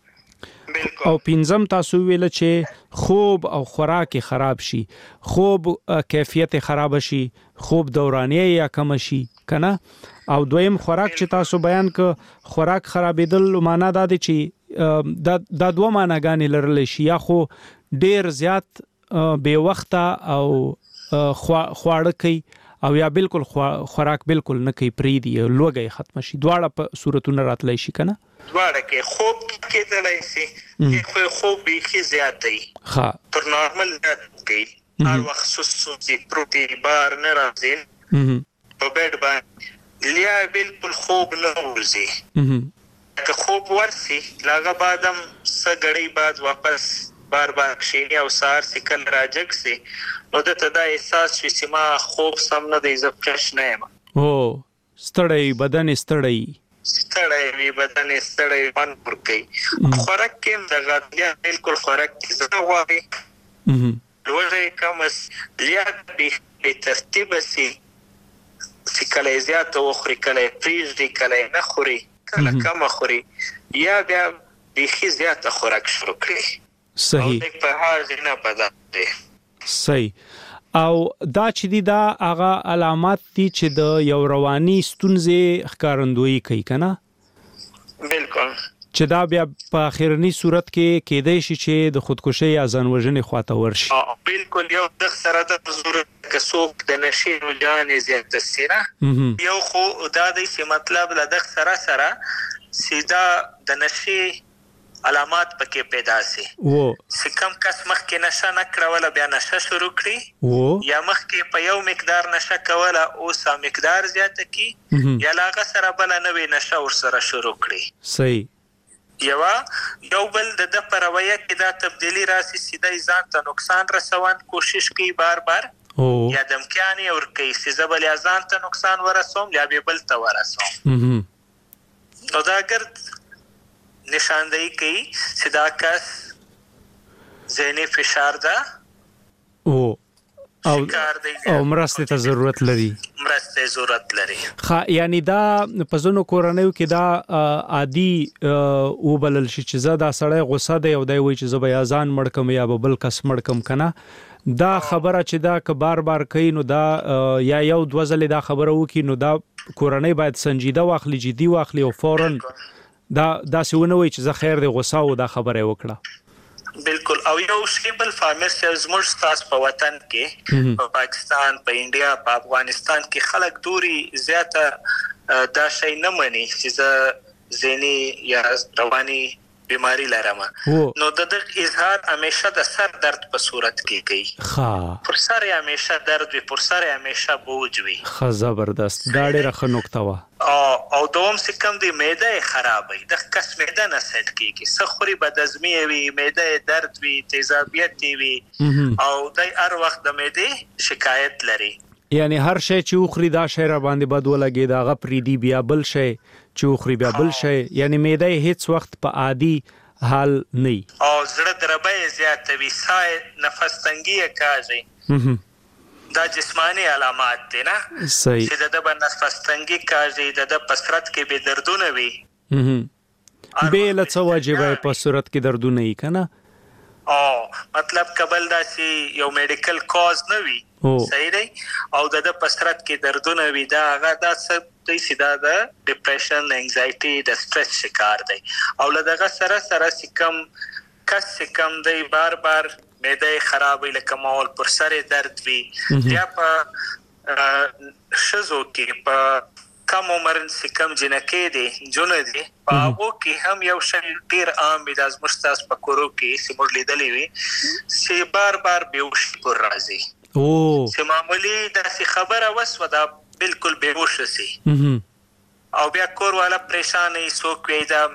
او پنځم تاسو ویل چې خوب او خوراک خراب شي، خوب کیفیت خراب شي، خوب دورانیه یا کم شي کنه. او دویم خوراک چې تاسو بیان ک خوراک خرابېدل معنا دا دی چې دا د دوه معناګانې لرلی شي، یا خو ډیر زیات بې وخته او خواړه کوي او یا بالکل خوراک بالکل نه کوي پریدي لوګي ختم شي، دواړه په صورتونه راتلی شي کنه. دواړه کې خوب کېدلی شي کې خوب بیخي زیات دی ها تر نارمل زیات کوي، هر وخت سست پروتین بار نه راځي په بیډ باندې لیا بالکل خوب نه ورځي. که خوب ورسي لاغه بعدم سګړی بعد واپس بار بار کښینی او سار سکل راجګ سي نو دته دا احساس چې ما خوب سم نه دی زه فرش نه یم. او ستړی بدن ستړی ستړی وي بدن ستړی پن پر کوي. خوراک کې د غذا بالکل خوراک کې زه غواړم لوړې کمس لیا به ترتیب سي چې کله زیات وخوري کله پریږدي کله نه خوري کله کم خوري یا بیا بیخي زیاته خوراک شروع کړي صحیح او په هغه نه بدل صحیح او دا چې دی دا هغه علامات دي چې د یو رواني ستونزې ښکارندویي کوي کنه بالکل چې دا بیا په اخرنی صورت کې کېدای شي چې د خودکشي یا ځان وژنې خواته ورشي او بالکل یو د سره د ضرورت کڅوک د نشي رجحان زیات سره یو خو دا د څه مطلب له د سره سره سیدا د نشي علامات پکې پیدا سي وو سکم کس مخکې نشه نه کړوله بیا نشه شروع کړي وو یا مخکې په یو مقدار نشه کوله او سا مقدار زیات کی یا لاغه سره بل نه وي نشه ور سره شروع کړي صحیح یوا یو بل د د پرویه کې دا تبدیلی راسي سیده ځان ته نقصان رسوان کوشش کوي بار بار او یا دمکانی اور کوي چې زبل یا ځان ته نقصان ورسوم یا به بل ته ورسوم نو دا ګرد نشاندهی کوي چې دا کس ذهني فشار ده او او او مرسته ته ضرورت لري مرسته ضرورت لري خا یعنی دا په زونو کورنیو کې دا عادي او بلل شي چې زدا سړی غوسه دی او دی وای چې زبیا ځان مړکم یا بل کس مړکم کنه دا خبره چې دا که بار بار کوي نو دا یا یو دوزلې دا خبره وکي نو دا کورنۍ باید سنجیده واخلي جدي واخلي او فورا دا دا څونه وای چې زه خیر دی غوسه او دا خبره وکړه بالکل او یو شیبل فارمر سیلز مرستاس په وطن کې په پاکستان په انډیا په افغانستان کې خلک دوري زیاته دا شی نه مني چې زه ذهني یا رواني بیماری لرم نو د دغه اظهار همیشه د سر درد په صورت کې کوي ها پر سر همیشه درد وي پر سر همیشه بوج وي خا زبردست دا ډیره ښه نقطه وا او او دوم سکم دی معده خرابوي د کس معده نه سټ کیږي سخوري بدهضمي وي معده درد وي تیزابیت وي او دای هر وخت د معده شکایت لري یعنی هر شی چې اوخري دا شی را باندې بد ولګي دا غ پریدي بیا بل شی چې اوخري بیا بل شی یعنی معده هیڅ وخت په عادي حال نه او زړه دربه زیات وي سای نفس تنګي کوي دا جسمانی علامات دي نه صحیح چې د د نفس تنګي کوي د پسرت کې به دردونه وي به لڅ واجبای په صورت کې دردونه یې کنه او مطلب قبل دا چې یو میډیکل کاز نه وي صحیح دی او د پسرت کې دردونه وي دا هغه دا څه دی سیدا د ډیپریشن انزایټي د سټرس شکار دی او لدغه سره سره سکم کس سکم دی بار بار معده خرابې لکه مول پر سر درد وي یا په شزو کې په کم عمر سکم جنکې دي جون دي په هغه کې هم یو شی ډیر عام دی د مستاس په کورو کې سیمور لیدلې وي سی بار بار بیهوشي پر راځي او چې معمولی داسې خبره وسوه دا بالکل بیهوش شي او بیا کور والا پریشان ای سوک وی دا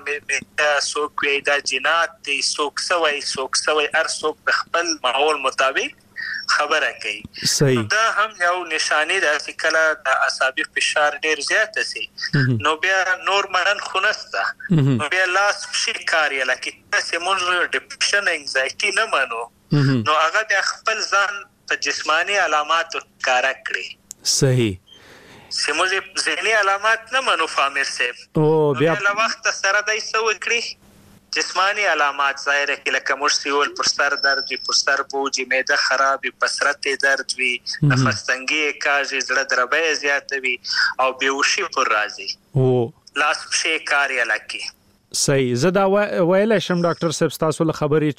سوک وی دا جنات دی سوک سوی سوک سوی ار سوک د خپل ماحول مطابق خبره کوي صحیح دا هم یو نشانی ده چې کله د اعصابي فشار ډیر زیات شي نو بیا نور منن خونسته نو بیا لاس شي کار یې لکه چې موږ ډیپریشن انزایټي نه مانو نو هغه د خپل ځان په جسمانی علامات کار کړی صحیح سیموزي ذهني علامات نه منو فامر سیب او بیا له وخت سره دای سو کړی جسمانی علامات ظاهر کې لکه مرسیول پر سر درد وي پر سر بوج معده خراب پسرت درد وي نفس تنګي کاږي زړه دربه زیات وي او بیهوشي پر راځي او لاس شي کار یې لکه صحیح زدا ویل شم ډاکټر صاحب تاسو له خبرې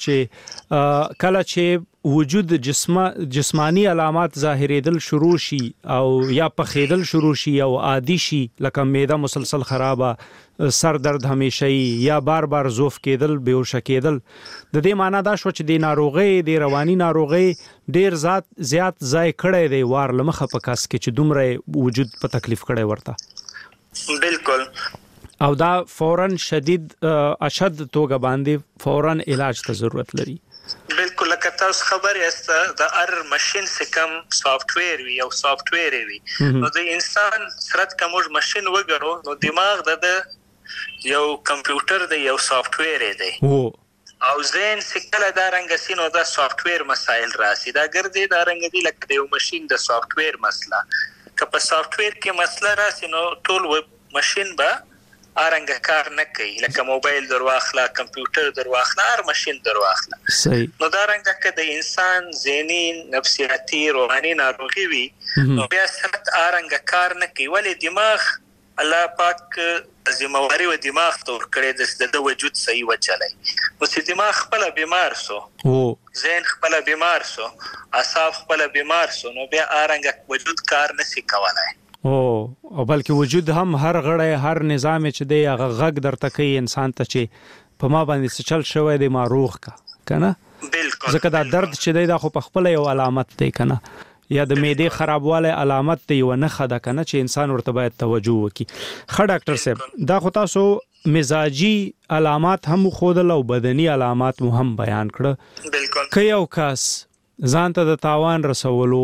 چې کله چې وجود جسمه جسمانی علامات ظاهرېدل شروع شي او یا پخېدل شروع شي او عادي شي لکه معده مسلسل خرابه سر درد همیشه یا بار بار زوف کېدل بیهوش کېدل د دې معنی دا شو چې د ناروغي د رواني ناروغي ډیر زیات زیات ځای کړی دی وار لمخه په کاس کې چې دومره وجود په تکلیف کړی ورته بالکل او دا فوراً شدید اشد توګه باندې فوراً علاج ته ضرورت لري بالکل لکه تاسو خبر یاست د ار ماشين سکم سافټ ویر وی او سافټ ویر وی نو د انسان سرت کومج ماشين وګورو نو دماغ د یو کمپیوټر د یو سافټ ویر دی او او زین سکله دا رنګ سينو دا سافټ ویر مسائل راسي دا ګرځي دا رنګ دی لکه یو ماشين د سافټ ویر مسله که په سافټ ویر کې مسله راسي نو ټول ماشين به ارنګ کار نه کوي لکه موبایل درواخله کمپیوټر درواخله هر ماشين درواخله صحیح نو دا رنګ کې د انسان ذهني نفسیاتي روحاني ناروغي وي نو بیا سخت ارنګ کار نه کوي ولې دماغ الله پاک ذمہواری و دماغ تور کړي د وجود صحیح وچلای نو چې دماغ خپل بیمار سو او ذهن خپل بیمار سو اعصاب خپل بیمار سو نو بیا ارنګ وجود کار نشي کولای او او بلکې وجود هم هر غړی هر نظام چې دی هغه غږ درته کوي انسان ته چې په ما باندې څه چل شوی دی ما روغ کا کنه بالکل ځکه دا درد چې دی دا خو په خپل یو علامت دی کنه یا د معدې خرابواله علامت دی و نه خده کنه چې انسان ورته باید توجه وکړي. خ ډاکټر صاحب دا خو تاسو مزاجي علامات هم خودل او بدني علامات مو هم بیان کړه. بالکل که یو کس ځان ته د تاوان رسولو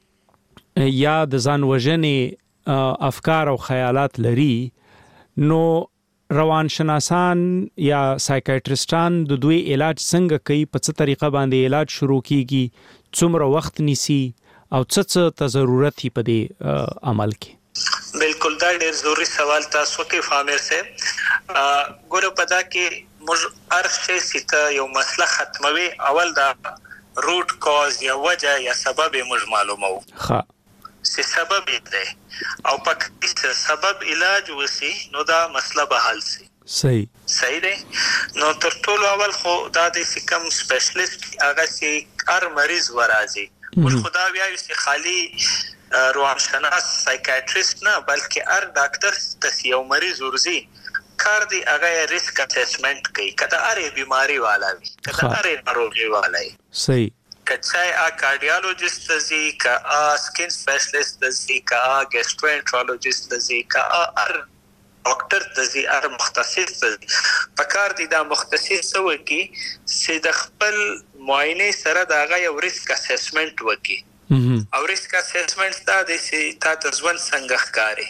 یا د ځان وژنې افکار او خیالات لري نو روانشناسان یا سایکایټریسټان د دوی علاج څنګه کوي په څه طریقه باندې علاج شروع کیږي څومره وخت نیسي او څه څه ته ضرورت هي په دې عمل کې؟ بالکل دا ډېر ضروري سوال تاسو کې فامر سه ګوره پدا کې موږ هر شي چې یو مسله ختموي اول دا روټ کاز یا وجه یا سبب موږ معلومو ها څه سبب دی او پکې سبب علاج وسی نو دا مسله به حل شي. صحیح صحیح دی نو تر ټولو اول خو دا د کوم سپیشلیست هغه چې هر مریض ورازي موږ خدا ویایو چې خالی روانشناس سایکایټریست نه بلکې هر ډاکټر ته یو مریض ورزي کار دی هغه ریسک اسسمنت کوي کله هر بیماری والا وي کله هر ناروغي والا وي. صحیح کچای ا کارډیالوجست دزي کا ا سکین سپیشلیست دزي کا ا ګیسټرونټرولوجست دزي کا ار ډاکټر دزي ار مختص دزي پکار دي دا مختص وکي چې د خپل معاینه سره داغه یو ریسک اسسمنت وکي او ریسک اسسمنت دا د چې تاسو ځوان څنګه ښکاری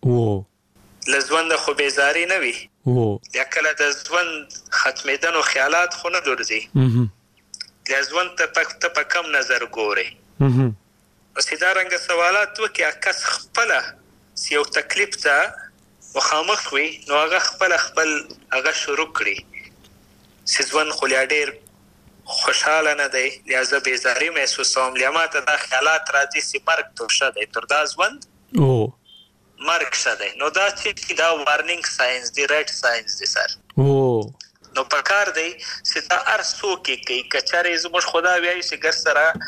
او لزوند خو بیزاری نه وي او یا کله د ځوان ختمېدنو خیالات خو نه درځي لزوند ته پک ته کم نظر ګوري او سیدا رنګ سوالات وکي اکس خپل یو تکلیف ته مخامخ وي نو هغه خپل خپل هغه شروع کړي سیزون خو ډېر خوشاله نه دی لہذا بیزاری محسوسوم لما ته دا خیالات راځي چې مرګ تو شته تر دا ځوند او مرګ شته نو دا چې دا وارنینګ ساينس دی ریډ ساينس دی سر او نو پکار دی چې دا ارسو کې کوي کچاري زموږ خدا ویایي چې ګر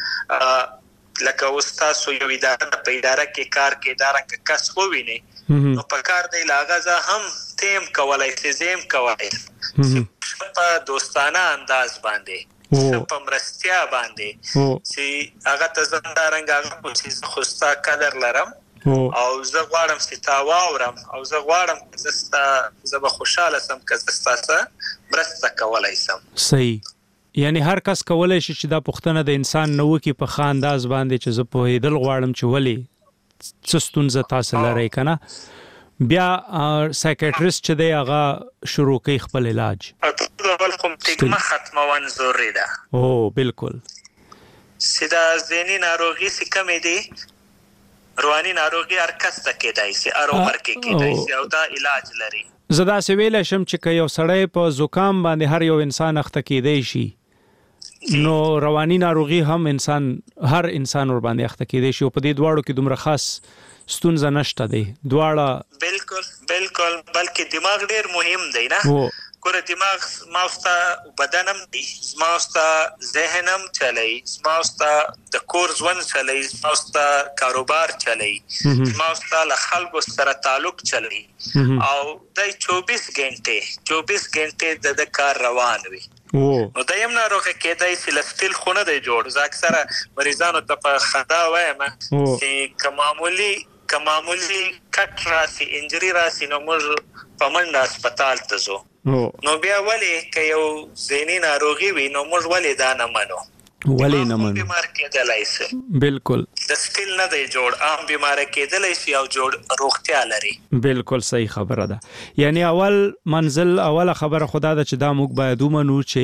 سره لکه استاد سو یو اداره په اداره کې کار کې اداره کس وویني نو پکار دی لاغه هم تیم کولای چې زم کولای په دوستانه انداز باندې په مرستیا باندې چې هغه ته زندارنګ هغه چې خوستا قدر لرم او زه غواړم چې تا واورم او زه غواړم زستا زه به خوشاله سم که زستا سره مرسته کولای سم. صحیح یعنی هر کس کولای شي چې دا پوښتنه د انسان نو کې په خانداز باندې چې زه په هیدل غواړم چې ولی څه ستونزه تاسو لرئ کنه بیا سایکیټریست چې دی هغه شروع کوي خپل علاج. اول کوم تګما ختمون ضروري ده. او بالکل سیدا ذهني ناروغي څه کم دي رواني ناروغي هر کس ته کېدای شي هر عمر کې کېدای شي او دا علاج لري. زدا سویل شم چې یو سړی په زکام باندې هر یو انسان اخته کېدای شي نو رواني ناروغي هم انسان هر انسان ور باندې اخته کېدای شي او په دې دواړو کې دومره خاص ستونزه نشته دی دواړه. بالکل بالکل بلکې دماغ ډیر مهم دی نه ګوره دماغ ماوستا بدنم دی ماوستا ذهنم چلی ماوستا د کور ژوند چلی ماوستا کاروبار چلی ماوستا له خلکو سره تعلق چلی او د چوبیس غنټه چوبیس غنټه د کار روان وي نو دایم ناروغه کېدای شي لستل خونه دی جوړ ځکه سره مریضانو ته په خدا وایم چې کمامولي کمامولي کټ راسي انجری راسي نو موږ په منډه هسپتال ته ځو نو بیا ولی که یو ذهني ناروغي وي نو موږ ولی دا نه منو ولی نه منو بیمار کېدلای شي بالکل د سټیل نه دی جوړ عام بیمار کېدلای شي او جوړ روغتیا لري. بالکل صحیح خبره ده یعنی اول منزل اوله خبره خدا ده چې دا موږ باید ومنو چې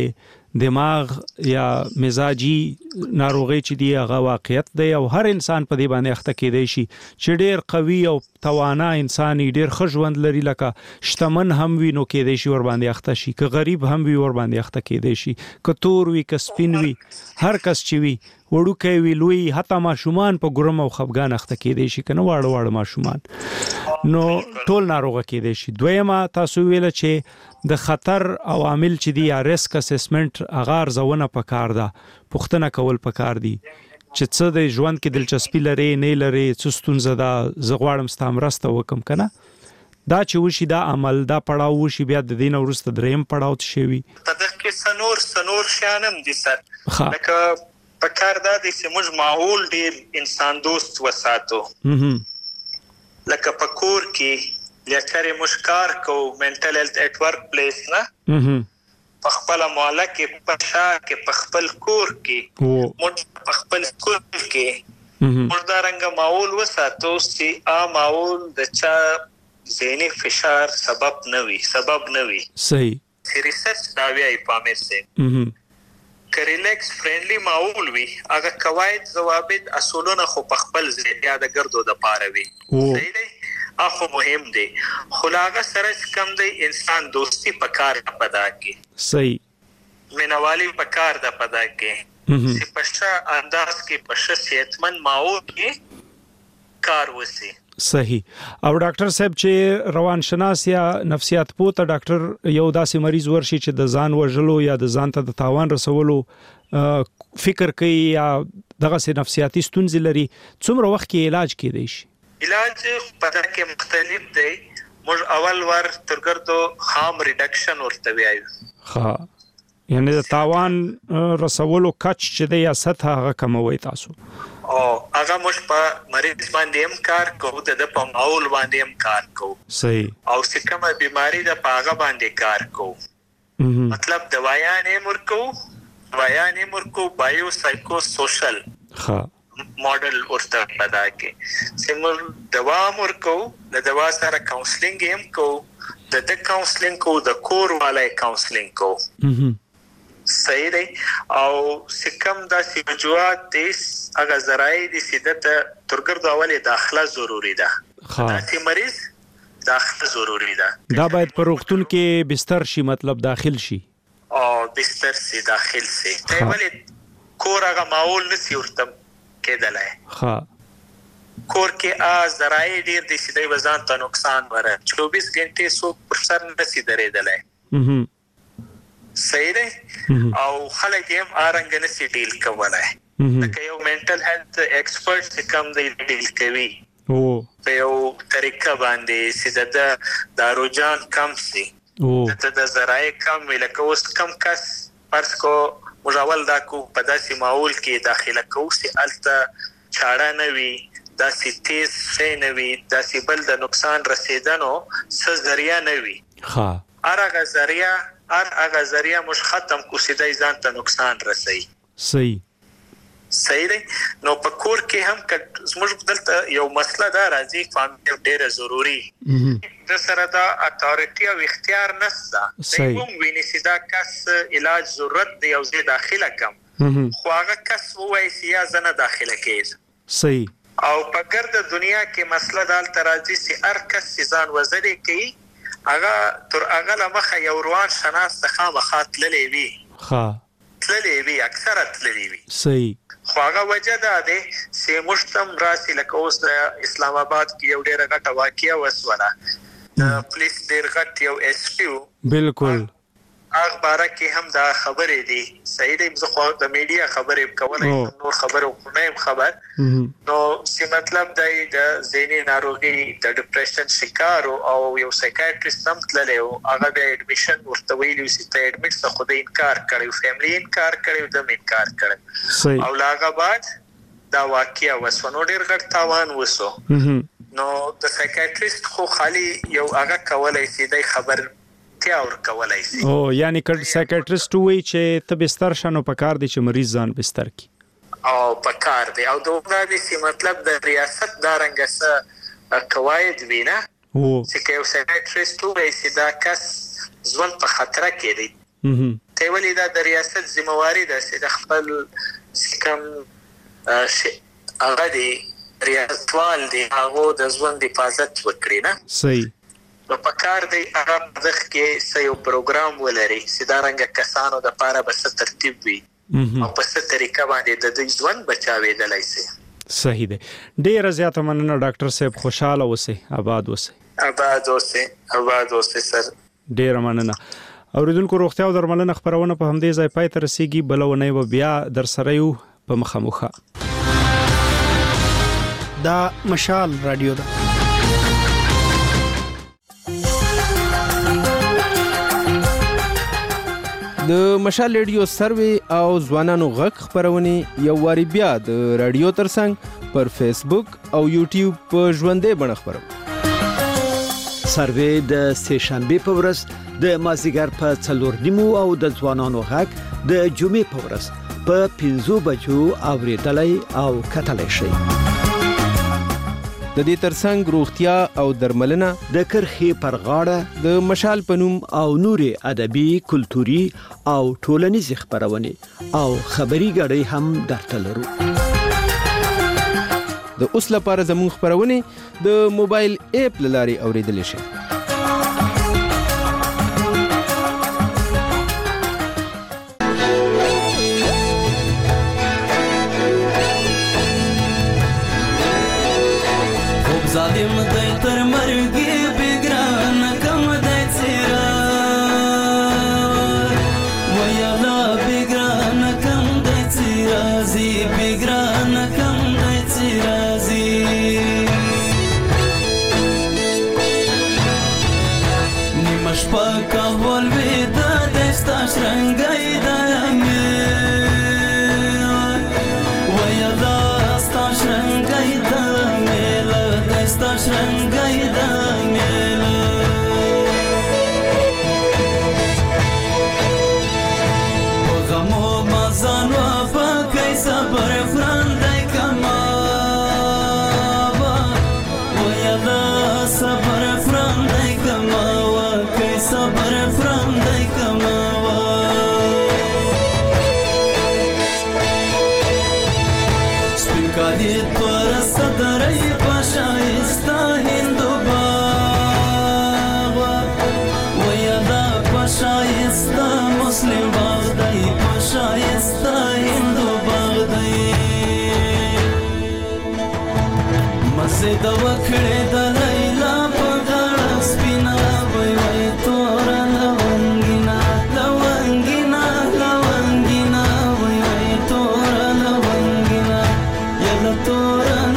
دماغ یا مزاجي ناروغي چې دی هغه واقعیت دی او هر انسان په دې باندې اخته کېدی شي چې ډیر قوي او توانا انسان ډیر ښه ژوند لري لکه شتمن هم وي نو کېدی شي ور باندې اخته شي که غریب هم وي ور باندې اخته کېدی شي که تور وي که سپین وي هر کس چې وي وړوکی وي لوی حتی ماشومان په ګرم او خفګان اخته کېدی شي کنه واړه واړه ماشومان نو ټول ناروغه کېدی شي. دویمه تاسو ویل چې د خطر عوامل چې دی یا ریسک اسسمنت هغه ارزونه پکار ده پوښتنه کول پکار دي چې څه د ژوند کې دلچسپي لري نه لري څه ستونزه ده زه غواړم ستا مرسته وکم کنه دا چې وشي دا عمل دا پړاو وشي بیا د دین وروسته دریم پړاو ته شي په دغه کې سنور سنور شانم دي سر لکه پکار دا دي چې موږ ماحول ډیر انسان دوست وساتو لکه په کور کې لکه مشکار کو منټل هیلث اټ ورک پلیس نه په خپل معاملې کې په شا کې په خپل کور کې موږ په خپل کور کې موږ دا رنګ ماحول وساتو چې ا ماحول د چا ذهني فشار سبب نه وي سبب نه وي صحیح چې ریسرچ دا وی پامیر سي که ریلیکس فرندلی ماحول وي هغه قواعد ضوابط اصولونه خو په خپل ځای د ګردو د پاره وي صحیح دی اخو مهم دی خو هغه سره کم دی انسان دوستی پکار پدا کې صحیح مینوالي پکار د پدا کې چې پښه انداز کې پښه صحتمند ماحول کې کار وسی صحیح. او ډاکټر صاحب چې روان شناس یا نفسیات پوه ډاکټر یو داسې مریض ورشي چې د ځان وژلو یا د ځان ته د تاوان رسولو فکر کوي یا دغه سي نفسیاتي ستونزې لري څومره وخت کې علاج کېدی شي؟ علاج په دغه کې مختلف دی. موږ اول ور ترګردو هارم ریډکشن ورته وایو. ها یعنی د تاوان رسولو کچ چې د یا سطح هغه کموي تاسو او هغه موږ په مریض باندې هم کار کوو د په ماحول باندې هم کار کوو صحیح او چې کومه بیماری د پاغه باندې کار کوو مطلب دوايان یې مرکو دوايان یې مرکو بایو سایکو سوشل ها ماډل ورته پیدا کې سیمل دوا مرکو د دوا سره کاونسلینګ هم کوو د د کاونسلینګ کو د کور والای کاونسلینګ کو صحیح دی او سکم دا سیجوات دیس اگه زرائی دی سیدت ترگرد اولی داخله ضروری ده دا سی مریض داخله ضروری ده دا باید پر روغتون کې بستر شي مطلب داخل شي او بستر سی داخل سی تا ولی کور اگه ماحول نسی ورتم کدلای ها کور کې ا زرائی ډیر دی سیدای وزان ته نقصان وره چوبیس غنټه سو پر سر نسی درېدلای صحیح دی او خلک هم آرنګ نسی ډیل کولای لکه یو منټل هیلث ایکسپرټ چې کوم دی ډیل کوي او په یو طریقه باندې چې د داروجان کم سي او د زراعي کم لکه اوس کم کس پرس کو مجاول دا کو په داسې ماحول کې داخله کو چې الته چاړه نه وي داسې تیز شي نه وي داسې بل د نقصان رسیدنو څه ذریعہ نه وي ها ارغه ذریعہ ار هغه ذریعہ مش ختم کو سیدای ځان ته نقصان رسي صحیح صحیح دی نو په کور کې هم ک زموږ دلته یو مسله دا راځي فامیل ډیره ضروری د سره دا اتارټي او اختیار نشته کوم ویني سیدا کس علاج ضرورت دی او زه داخله کم خو هغه کس وایي سیا زنه داخله کېږي صحیح او په ګرد دنیا کې مسله دال ترازی سي هر کس ځان وزري کوي هغه تر هغه لمخه یو روان شناس د خامخا تللې وي ها تللې وي اکثره تللې وي صحیح خو هغه وجه ده چې مشتم راسي لکه اوس د اسلام آباد کې یو ډېر غټه واقعیا وسوله د پولیس ډېر غټ یو ایس پی بالکل اخبار کې هم دا خبرې دي صحیح دی زه خو د میډیا خبرې کولای نور خبرو کوم خبر نو چې مطلب دی د ذهني ناروغي د ډیپریشن شکار او یو سایکیاټریست هم تللی او هغه د اډمیشن ورته ویلي چې ته اډمیټ څه خو د انکار کړی فیملی انکار کړی د انکار کړی او لاغه بعد دا واقعیا وسو نو ډیر غټ تاوان وسو نو د سایکیاټریست خو خالی یو هغه کولای شي د خبر تیار کولای شي او یعنی کډ سایکیاټریست وی چې ته بستر شنو پکار دي چې مریض ځان بستر کی او پکار دی او دوه دې چې مطلب د ریاست دارنګ سره قواعد وینا او چې یو سایکیاټریست وی چې دا کس ځوان په خطر کې دی ته ولې دا د ریاست ذمہواری ده چې د خپل سکم هغه دی ریاستوال دی هغه د ژوند حفاظت وکړي نه صحیح نو پکار دی هغه دغه کې سيو پروګرام ولري چې دا رنګ کسانو د پاره بس ترتیب وي او په ست طریقه باندې د دې ژوند بچاوي دلای شي صحیح دی ډیر زیات مننه ډاکټر صاحب خوشاله اوسئ آباد اوسئ آباد اوسئ آباد اوسئ سر ډیر مننه اوریدونکو روغتیا او درملنه خبرونه په همدې ځای پای ته رسیدي بلونه و بیا در سره یو په مخامخه دا مشال رادیو ده د مشال رادیو سروي او ځوانانو غږ خبرونه یو واری بیا د رادیو ترڅنګ پر فیسبوک او یوټیوب په ژوندې بڼه خبرو سروي د سه شنبه په ورځ د مازیګر په څلور نیمو او د ځوانانو غږ د جمعې په ورځ په پنځو بجو اوریدلای او کتلای شي د دې ترڅنګ روغتیا او درملنه د کرخې پر غاړه د مشال پنوم او نوري ادبي کلتوري او ټولنیز خبرونه او خبري غړي هم درته لرو د اوس لپاره زموږ خبرونه د موبایل اپ لاري اوریدل شي ظالم دی تر مرګي بګران کم دی سیرا ویالا بګران کم دی سیرا زی بګران کم دی سیرا زی نیمش پاکا ولوي د دستا شرنګي دایمه ویالا ستا شرنګي دایمه sta shrangai da mela gamo mazanwa pa kai sabar frandai kama wa ya da sabar frandai kama wa kai sabar frandai kama spikadi par sadarai شایسته هندو باغ ویا دا شایسته مسلم باغ دی شایسته هندو باغ دی مزه د وکړې د لیلا په غاړه سپینا وای وای تور لونګینا لونګینا لونګینا وای وای تور لونګینا یلا تور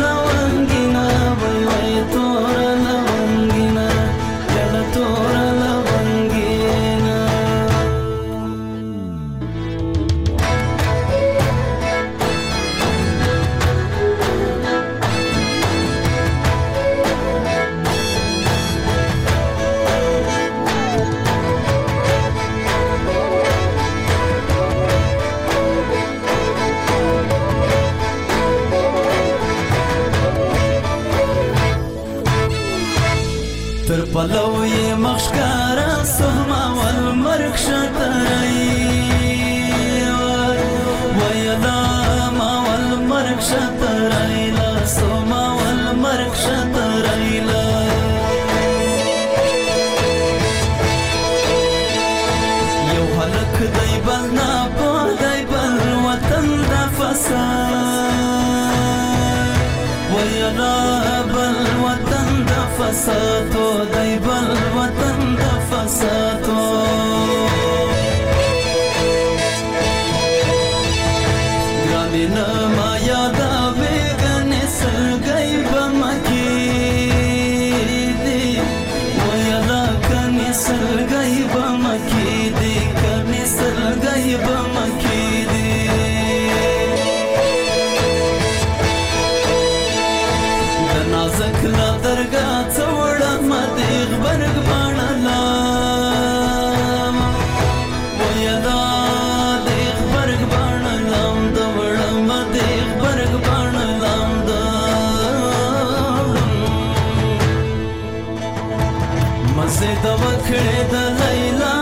پلو یې مخشکارا سهما والمرک شترای ویلا ما والمرک شترای لا سهما والمرک شترای لا یو هلک دی بل نا په دی بل وطن د فساد ویلا بل وطن د فسادو دی بل وطن د فسادو ګرانې نه ما یاده بیګنې سلګۍ به مکې دي ویلا کنې سلګۍ به مکې دي کنې سلګۍ به مکې دي د نازک لا درګاه برګ باڼلا ویا دا دیغ برګ باڼلام د وړم دیغ برګ باڼلام د مزه د وکړې د لیلا